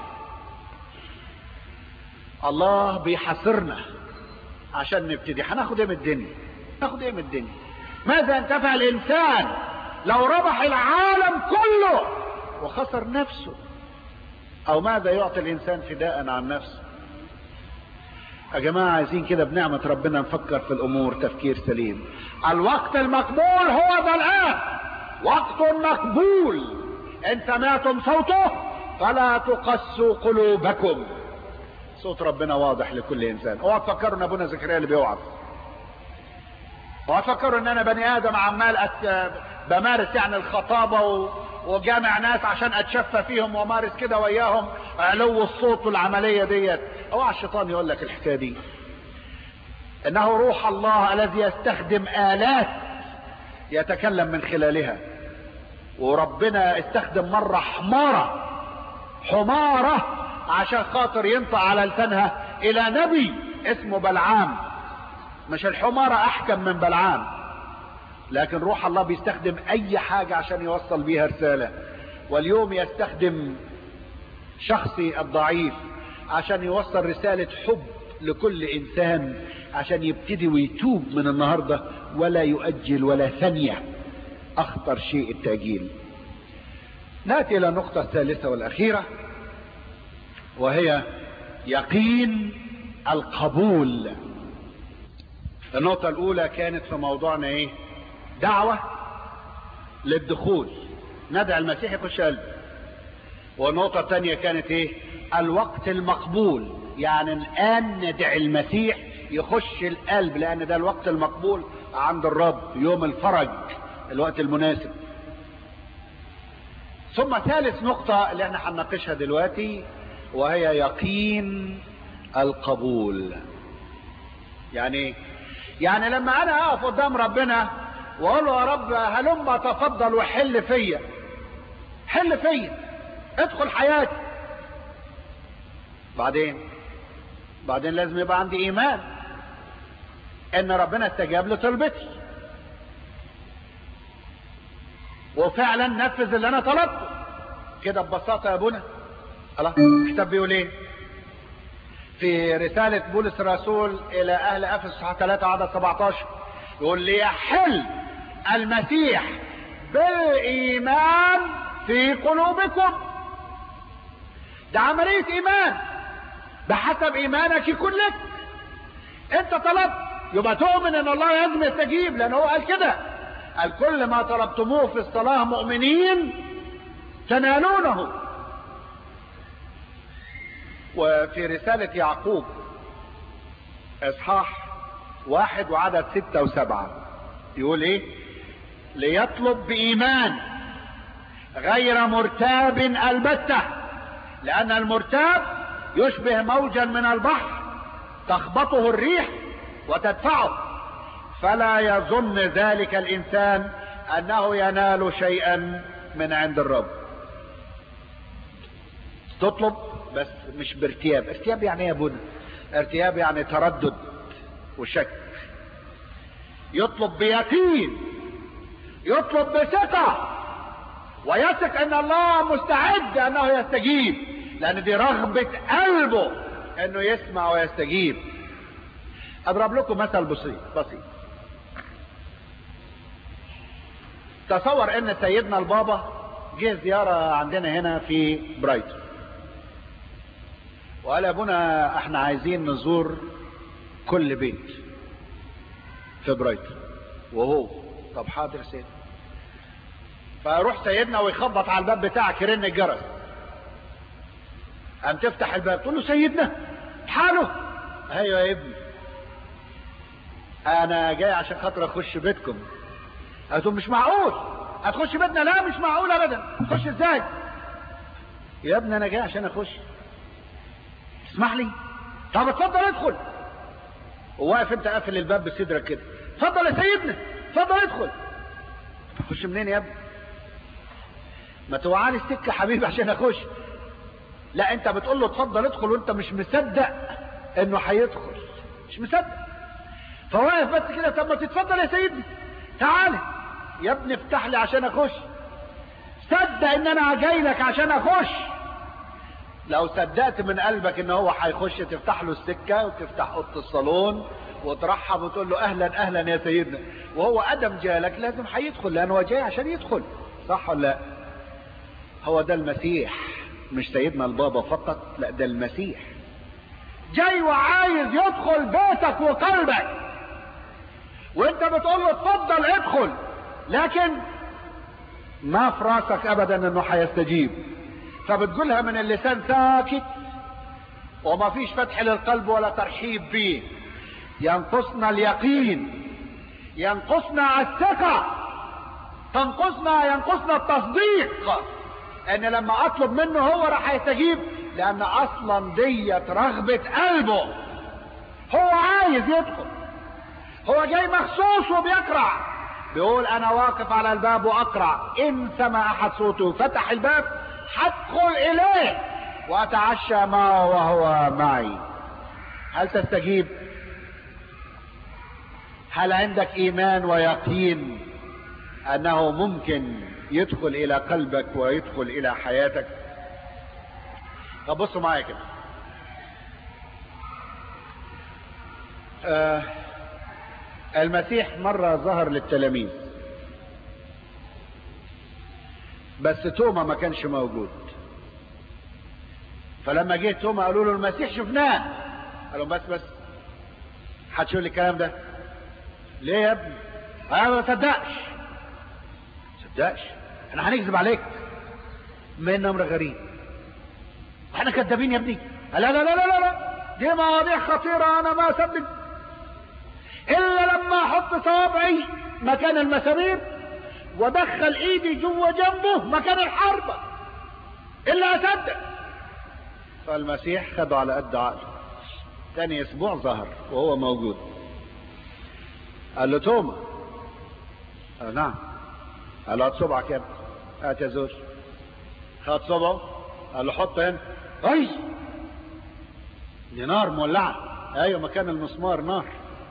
الله بيحاصرنا عشان نبتدي. هناخد ايه من الدنيا؟ ناخد ايه من الدنيا؟ ماذا انتفع الانسان لو ربح العالم كله وخسر نفسه؟ او ماذا يعطي الانسان فداء عن نفسه؟ يا جماعة عايزين كده بنعمة ربنا نفكر في الامور تفكير سليم. الوقت المقبول هو ذا الان، وقت مقبول. ان سمعتم صوته فلا تقسوا قلوبكم. صوت ربنا واضح لكل انسان. اوعى تفكروا ان ابونا زكريا اللي بيوعظ، اوعى تفكروا ان انا بني ادم عمال بمارس يعني الخطابة وجامع ناس عشان اتشفى فيهم ومارس كده وياهم علو الصوت والعملية ديت. اوعى الشيطان يقول لك الحكاية دي. انه روح الله الذي يستخدم آلات يتكلم من خلالها. وربنا استخدم مرة حمارة عشان خاطر ينطق على لسانها الى نبي اسمه بلعام. مش الحمارة احكم من بلعام، لكن روح الله بيستخدم اي حاجة عشان يوصل بيها رسالة. واليوم يستخدم شخصي الضعيف عشان يوصل رسالة حب لكل انسان، عشان يبتدي ويتوب من النهاردة ولا يؤجل ولا ثانية. اخطر شيء التأجيل. نأتي الى النقطة الثالثة والاخيرة، وهي يقين القبول. النقطة الاولى كانت في موضوعنا ايه؟ دعوة للدخول، ندعي المسيح يخش قلبي. والنقطة الثانية كانت ايه؟ الوقت المقبول، يعني الان ندعي المسيح يخش القلب، لان ده الوقت المقبول عند الرب، يوم الفرج، الوقت المناسب. ثم ثالث نقطة اللي احنا هنناقشها دلوقتي، وهي يقين القبول. يعني لما انا اقف قدام ربنا واقول له يا رب هلما تفضل وحل فيا، حل فيا، ادخل حياتي. بعدين لازم يبقى عندي ايمان ان ربنا استجاب لطلبتي وفعلا نفذ اللي انا طلبته. كده ببساطه يا ابونا. الله، الكتاب بيقول ايه في رساله بولس الرسول الى اهل افسس 3 عدد 17؟ يقول ليحل المسيح بالايمان في قلوبكم. ده عمليه ايمان، بحسب ايمانك يكون لك. انت طلبت يبقى تؤمن ان الله لازم يستجيب، لان هو قال كده، قال كل ما طلبتموه في الصلاه مؤمنين تنالونه. وفي رساله يعقوب اصحاح 1 وعدد 6 و7 يقول ايه؟ ليطلب بايمان غير مرتاب البتة، لان المرتاب يشبه موجا من البحر تخبطه الريح وتدفعه، فلا يظن ذلك الانسان انه ينال شيئا من عند الرب. تطلب بس مش بارتياب. ارتياب يعني ايه يا ابونا؟ ارتياب يعني تردد وشك. يطلب بيقين، يطلب بثقة، ويثق ان الله مستعد انه يستجيب، لان دي رغبة قلبه انه يسمع ويستجيب. اضرب لكم مثل بسيط. تصور ان سيدنا البابا جه زيارة عندنا هنا في برايتون، وقال يا ابونا احنا عايزين نزور كل بيت في برايتون. وهو طب حاضر سيدنا. فيروح سيدنا ويخبط على الباب بتاعك، يرن الجرس، قام تفتح الباب تقول له سيدنا حاله. ايوه يا ابني انا جاي عشان خاطر اخش بيتكم. قالوا مش معقول هتخش بيتنا. لا مش معقول ابدا. تخش ازاي يا ابني؟ انا جاي عشان اخش. اسمح لي. طب اتفضل ادخل. وواقف انت قافل الباب بصدرك كده. اتفضل يا سيدنا، اتفضل ادخل. اخش منين يا ابني؟ ما توعالي السكه حبيبي عشان اخش. لا انت بتقول له اتفضل ادخل وانت مش مصدق انه هيدخل، مش مصدق. فواقف بس كده. طب ما تتفضل يا سيدنا، تعالى يا ابني افتح لي عشان اخش. صدق ان انا جاي لك عشان اخش. لو صدقت من قلبك ان هو هيخش، تفتح له السكه وتفتح اوضه الصالون وترحب وتقول له اهلا اهلا يا سيدنا. وهو ادم جالك لازم هيدخل، لانه هو جاي عشان يدخل. صح ولا لا؟ هو ده المسيح، مش سيدنا البابا فقط، لا ده المسيح جاي وعايز يدخل بيتك وقلبك، وانت بتقول له اتفضل ادخل، لكن ما في راسك ابدا انه هيستجيب. فبتقولها من اللسان ساكت، وما فيش فتح للقلب ولا ترحيب به. ينقصنا اليقين، ينقصنا الثقة، ينقصنا التصديق ان لما اطلب منه هو راح يستجيب، لان اصلا ديت رغبة قلبه. هو عايز يدخل، هو جاي مخصوص وبيقرع. بيقول انا واقف على الباب واقرع، ان سمع احد صوته فتح الباب هدخل اليه واتعشى معه وهو معي. هل تستجيب؟ هل عندك ايمان ويقين انه ممكن يدخل الى قلبك ويدخل الى حياتك؟ طب بصوا معايا كده. المسيح مرة ظهر للتلاميذ، بس توما ما كانش موجود. فلما جه توما قالوا له المسيح شفناه. قالوا بس هتشوف لي الكلام ده ليه يا ابني؟ انا ما صدقش. احنا هنكذب عليك؟ من امر غريب، احنا كذابين يا ابني؟ لا دي مواضيع خطيرة، انا ما اصدق الا لما احط صوابعي مكان المسامير ودخل ايدي جوه جنبه مكان الحربة الا اصدق. فالمسيح خده على قد عقله. تاني اسبوع ظهر وهو موجود. قال له توما نعم. قال له هات صبعك يا ابني. هات يا زوج. خد صبعه. قال له حط هنا. اي دي نار مولعه. ايوه مكان المسمار نار.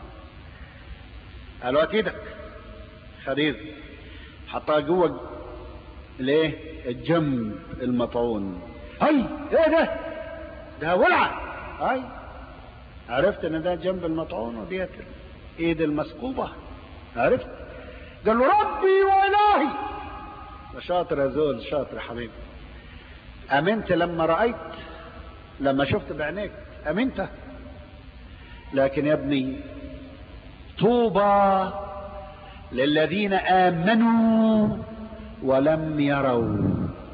قال له هات ايدك. خد ايده حطها جوه الايه الجنب المطعون. اي ايه ده ولعه. اي عرفت ان ده جنب المطعون وديت ايد المسكوبه. عرفت. قال له ربي والهي. شاطر يا زول، شاطر يا حبيبي. امنت لما رأيت، لما شفت بعينيك امنت. لكن يا ابني طوبى للذين آمنوا ولم يروا.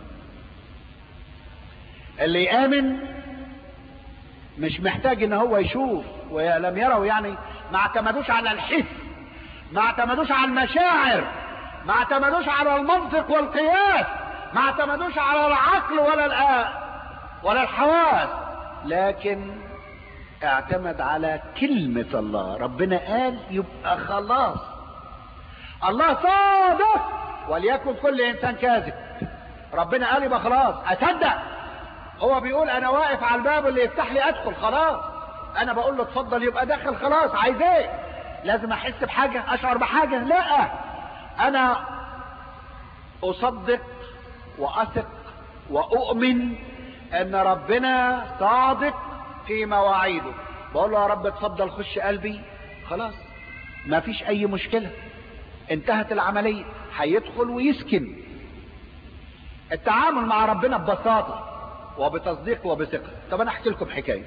اللي يآمن مش محتاج ان هو يشوف. ولم يروا يعني ما اعتمدوش على الحس، ما اعتمدوش على المشاعر، ما اعتمدوش على المنطق والقياس، ما اعتمدوش على العقل ولا الحواس، لكن اعتمد على كلمة الله. ربنا قال يبقى خلاص. الله صادق وليكن كل انسان كاذب. ربنا قال يبقى خلاص اصدق. هو بيقول انا واقف على الباب اللي يفتح لي ادخل خلاص. انا بقول له اتفضل يبقى داخل خلاص. عايز ايه؟ لازم احس بحاجة، اشعر بحاجة؟ لا، انا اصدق واثق واؤمن ان ربنا صادق في مواعيده. بقول له يا رب اتفضل خش قلبي. خلاص ما فيش اي مشكلة، انتهت العملية. هيدخل ويسكن. التعامل مع ربنا ببساطة وبتصديق وبثقة. طب انا احكي لكم حكاية.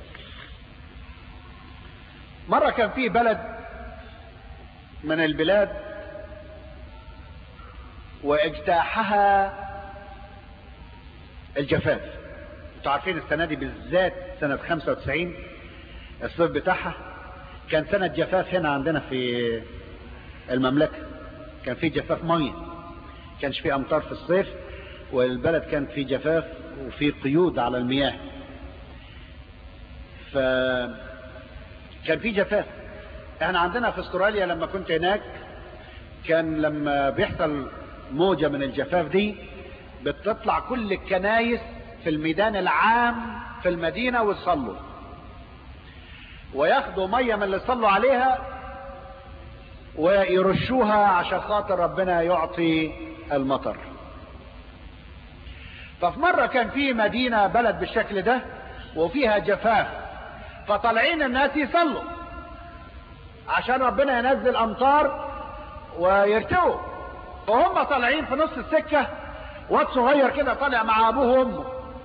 مرة كان في بلد من البلاد واجتاحها الجفاف. انتوا عارفين السنة دي بالذات سنة 95 الصيف بتاعها كان سنة جفاف هنا عندنا في المملكة. كان في جفاف مية، كانش في امطار في الصيف، والبلد كان في جفاف وفي قيود على المياه. فكان في جفاف. احنا عندنا في استراليا لما كنت هناك كان لما بيحصل موجة من الجفاف دي بتطلع كل الكنايس في الميدان العام في المدينة ويصلوا وياخدوا مية من اللي صلوا عليها ويرشوها عشان خاطر ربنا يعطي المطر. ففي مرة كان في مدينة بلد بالشكل ده وفيها جفاف، فطالعين الناس يصلوا عشان ربنا ينزل امطار ويرتووا. وهم طالعين في نص السكة واد صغير كده طالع مع ابوه وامه،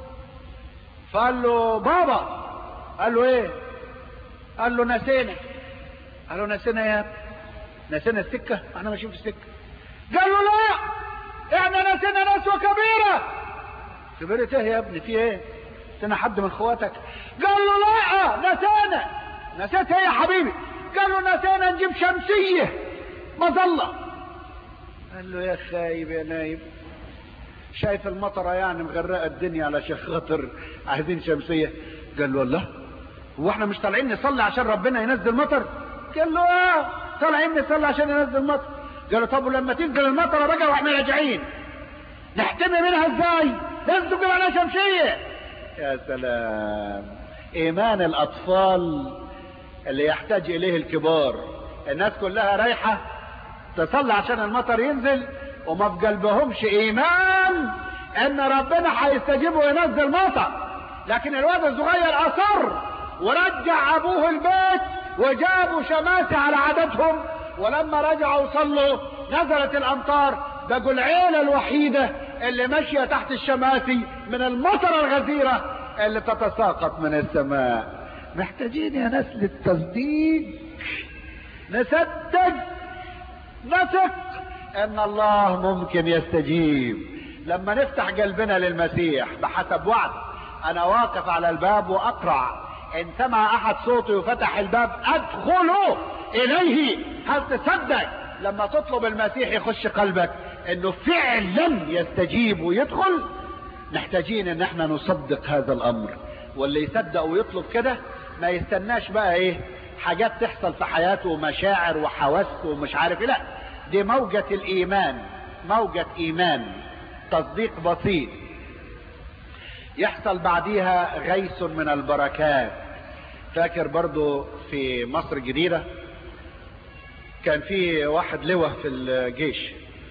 فقال له بابا. قال له ايه؟ قال له نسينا. قال له نسينا يا ابني؟ نسينا السكة؟ احنا ماشيين في السكة. قال له لا، احنا نسينا ناس وكبيرة. كبيرة ايه يا ابني؟ في ايه؟ نسينا حد من اخواتك؟ قال له لا نسينا. نسيت ايه يا حبيبي؟ قال له نسينا نجيب شمسية مظلة. قال له يا خايب يا نايب، شايف المطرة يعني مغرقة الدنيا علشان خاطر عايزين شمسية؟ قال له الله، هو احنا مش طالعين نصلي عشان ربنا ينزل مطر؟ قال له اه طالعين نصلي عشان ينزل مطر. قال له طب ولما تنزل المطرة بقى واحنا راجعين نحتمي منها ازاي؟ لازم تجيب عليها شمسية. يا سلام، ايمان الاطفال اللي يحتاج اليه الكبار. الناس كلها رايحة تصلي عشان المطر ينزل وما في قلبهمش ايمان ان ربنا هيستجيب وينزل مطر. لكن الواد الصغير اصر ورجع ابوه البيت وجابوا شماسي على عادتهم، ولما رجعوا صلوا نزلت الامطار. بقوا العيلة الوحيدة اللي ماشية تحت الشماسي من المطر الغزيرة اللي تتساقط من السماء. محتاجين يا ناس للتصديق، نصدق نثق ان الله ممكن يستجيب لما نفتح قلبنا للمسيح بحسب وعد. انا واقف على الباب واقرع، ان سمع احد صوته وفتح الباب ادخلوا اليه. هل تصدق لما تطلب المسيح يخش قلبك انه فعلا يستجيب ويدخل؟ محتاجين ان احنا نصدق هذا الامر. واللي يصدق ويطلب كده ما يستناش بقى ايه حاجات تحصل في حياته ومشاعر وحواس ومش عارف ايه. لا، دي موجة الإيمان، موجة إيمان، تصديق بسيط، يحصل بعديها غيث من البركات. فاكر برضو في مصر الجديدة كان في واحد لواء في الجيش،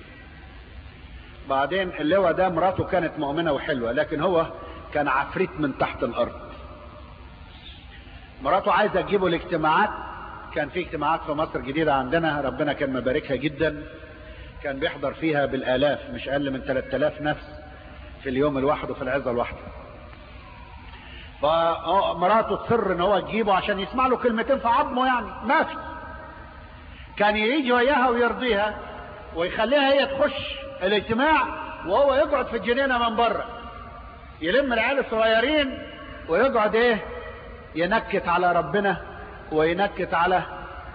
بعدين اللواء ده مراته كانت مؤمنة وحلوة، لكن هو كان عفريت من تحت الأرض. مراته عايزة تجيبه الاجتماعات، كان في اجتماعات في مصر الجديدة عندنا، ربنا كان مباركها جدا، كان بيحضر فيها بالآلاف، مش أقل من 3000 نفس في اليوم الواحد وفي العظة الواحدة. فمراته تصر ان هو تجيبه عشان يسمع له كلمتين في عظمه، يعني ما في. كان يجي وياها ويرضيها ويخليها هي تخش الاجتماع وهو يقعد في الجنينة من بره، يلم العيال الصغيرين ويقعد ينكت على ربنا وينكت على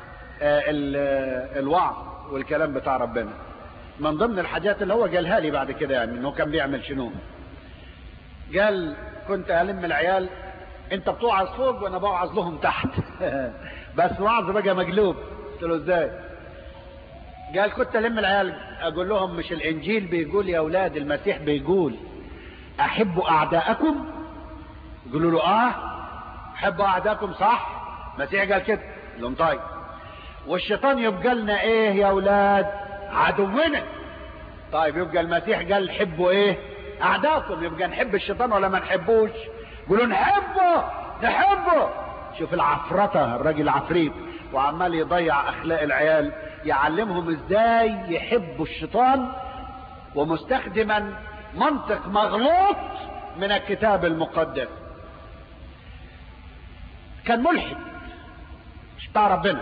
الوعظ والكلام بتاع ربنا. من ضمن الحاجات اللي هو قالها لي بعد كده، يعني انه كان بيعمل شنو، قال كنت ألم العيال، انت بتوعظ فوق وانا بوعظ لهم تحت بس وعظ بقى مقلوب. قلت له ازاي؟ قال كنت ألم العيال اقول لهم مش الانجيل بيقول يا اولاد المسيح بيقول احبوا اعداءكم؟ يقولوا له احبوا اعداءكم صح، المسيح قال كده. قال لهم طيب والشيطان يبقى لنا ايه يا اولاد؟ عدونا. طيب يبقى المسيح قال حبوا اعداءكم، يبقى نحب الشيطان ولا ما نحبوش؟ يقولوا نحبه. شوف العفرطة، الراجل عفريت وعمال يضيع اخلاق العيال، يعلمهم ازاي يحبوا الشيطان ومستخدما منطق مغلوط من الكتاب المقدس. كان ملحد مش بتاع ربنا.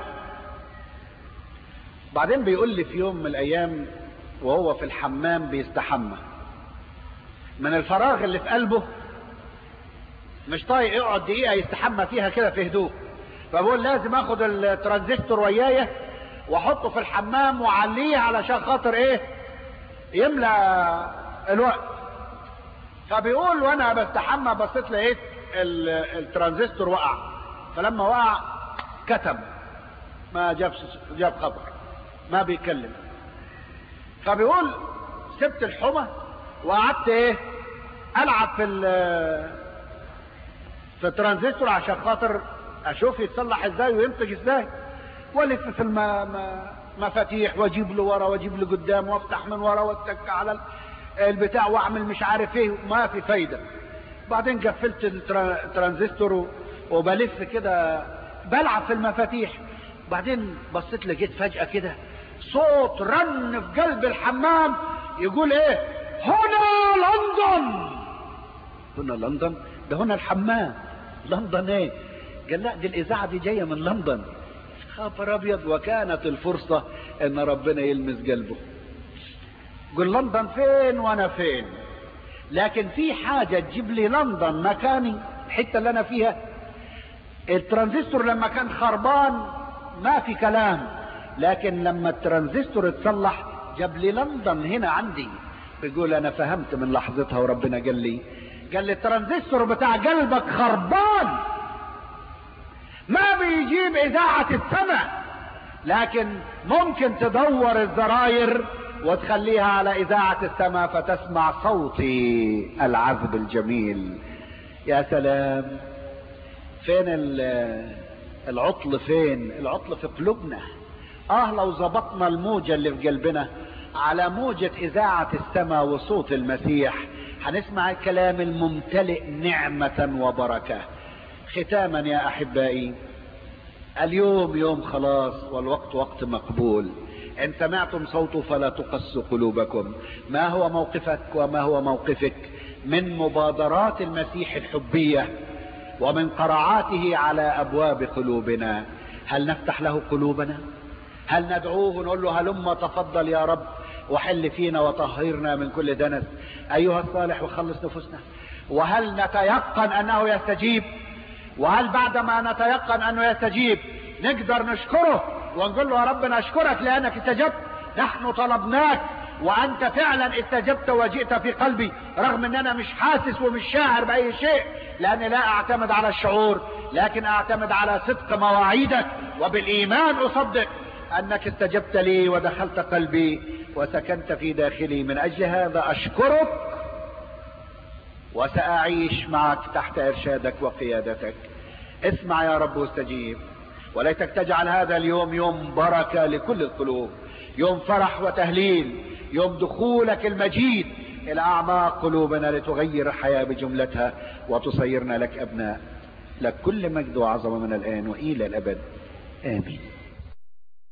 بعدين بيقول لي في يوم من الايام وهو في الحمام بيستحمى، من الفراغ اللي في قلبه مش طايق يقعد دقيقة يستحمى فيها كده في هدوء، فبقول لازم اخد الترانزستور ويايا واحطه في الحمام وعليه علشان خاطر يملى الوقت. فبيقول وانا بستحمى بصيت لقيت الترانزستور وقع، فلما وقع كتم، ما جاب خبر، ما بيتكلم. فبيقول سبت الحمى وقعدت العب في الترانزستور عشان خاطر اشوف يتصلح ازاي وينتج ازاي، والف في المفاتيح واجيب له ورا واجيب له قدام وافتح من ورا واتك على البتاع واعمل مش عارف ما في فايده. بعدين قفلت الترانزستور وبلف كده بلعب في المفاتيح. بعدين بصيت لقيت فجأة كده صوت رن في قلب الحمام يقول هنا لندن. هنا لندن؟ ده هنا الحمام. لندن قال لا دي الاذاعة دي جاية من لندن. خبر ابيض. وكانت الفرصة ان ربنا يلمس قلبه. قل لندن فين وانا فين، لكن في حاجة تجيب لي لندن مكاني الحتة اللي انا فيها. الترانزستور لما كان خربان ما في كلام، لكن لما الترانزستور اتصلح جاب لي لندن هنا عندي. بيقول انا فهمت من لحظتها وربنا قال لي الترانزستور بتاع قلبك خربان، ما بيجيب اذاعة السماء، لكن ممكن تدور الزراير وتخليها على اذاعة السماء فتسمع صوتي العذب الجميل. يا سلام. فين العطل؟ فين العطل؟ في قلوبنا. لو ظبطنا الموجة اللي في قلبنا على موجة اذاعة السماء وصوت المسيح هنسمع الكلام الممتلئ نعمة وبركة. ختاما يا احبائي، اليوم يوم خلاص والوقت وقت مقبول. ان سمعتم صوته فلا تقسوا قلوبكم. ما هو موقفك وما هو موقفك من مبادرات المسيح الحبية ومن قرعاته على ابواب قلوبنا؟ هل نفتح له قلوبنا؟ هل ندعوه ونقول له هلم تفضل يا رب وحل فينا وطهرنا من كل دنس ايها الصالح وخلص نفوسنا؟ وهل نتيقن انه يستجيب؟ وهل بعدما نتيقن انه يستجيب نقدر نشكره ونقول له يا رب نشكرك لانك استجبت، نحن طلبناك وانت فعلا استجبت وجئت في قلبي رغم ان انا مش حاسس ومش شاعر باي شيء، لاني لا اعتمد على الشعور لكن اعتمد على صدق مواعيدك وبالايمان اصدق أنك استجبت لي ودخلت قلبي وسكنت في داخلي. من أجل هذا أشكرك وسأعيش معك تحت إرشادك وقيادتك. اسمع يا رب واستجيب، وليتك تجعل هذا اليوم يوم بركة لكل القلوب، يوم فرح وتهليل، يوم دخولك المجيد إلى أعماق قلوبنا لتغير الحياة بجملتها وتصيرنا لك أبناء. لك كل مجد وعظمة من الآن وإلى الأبد، آمين.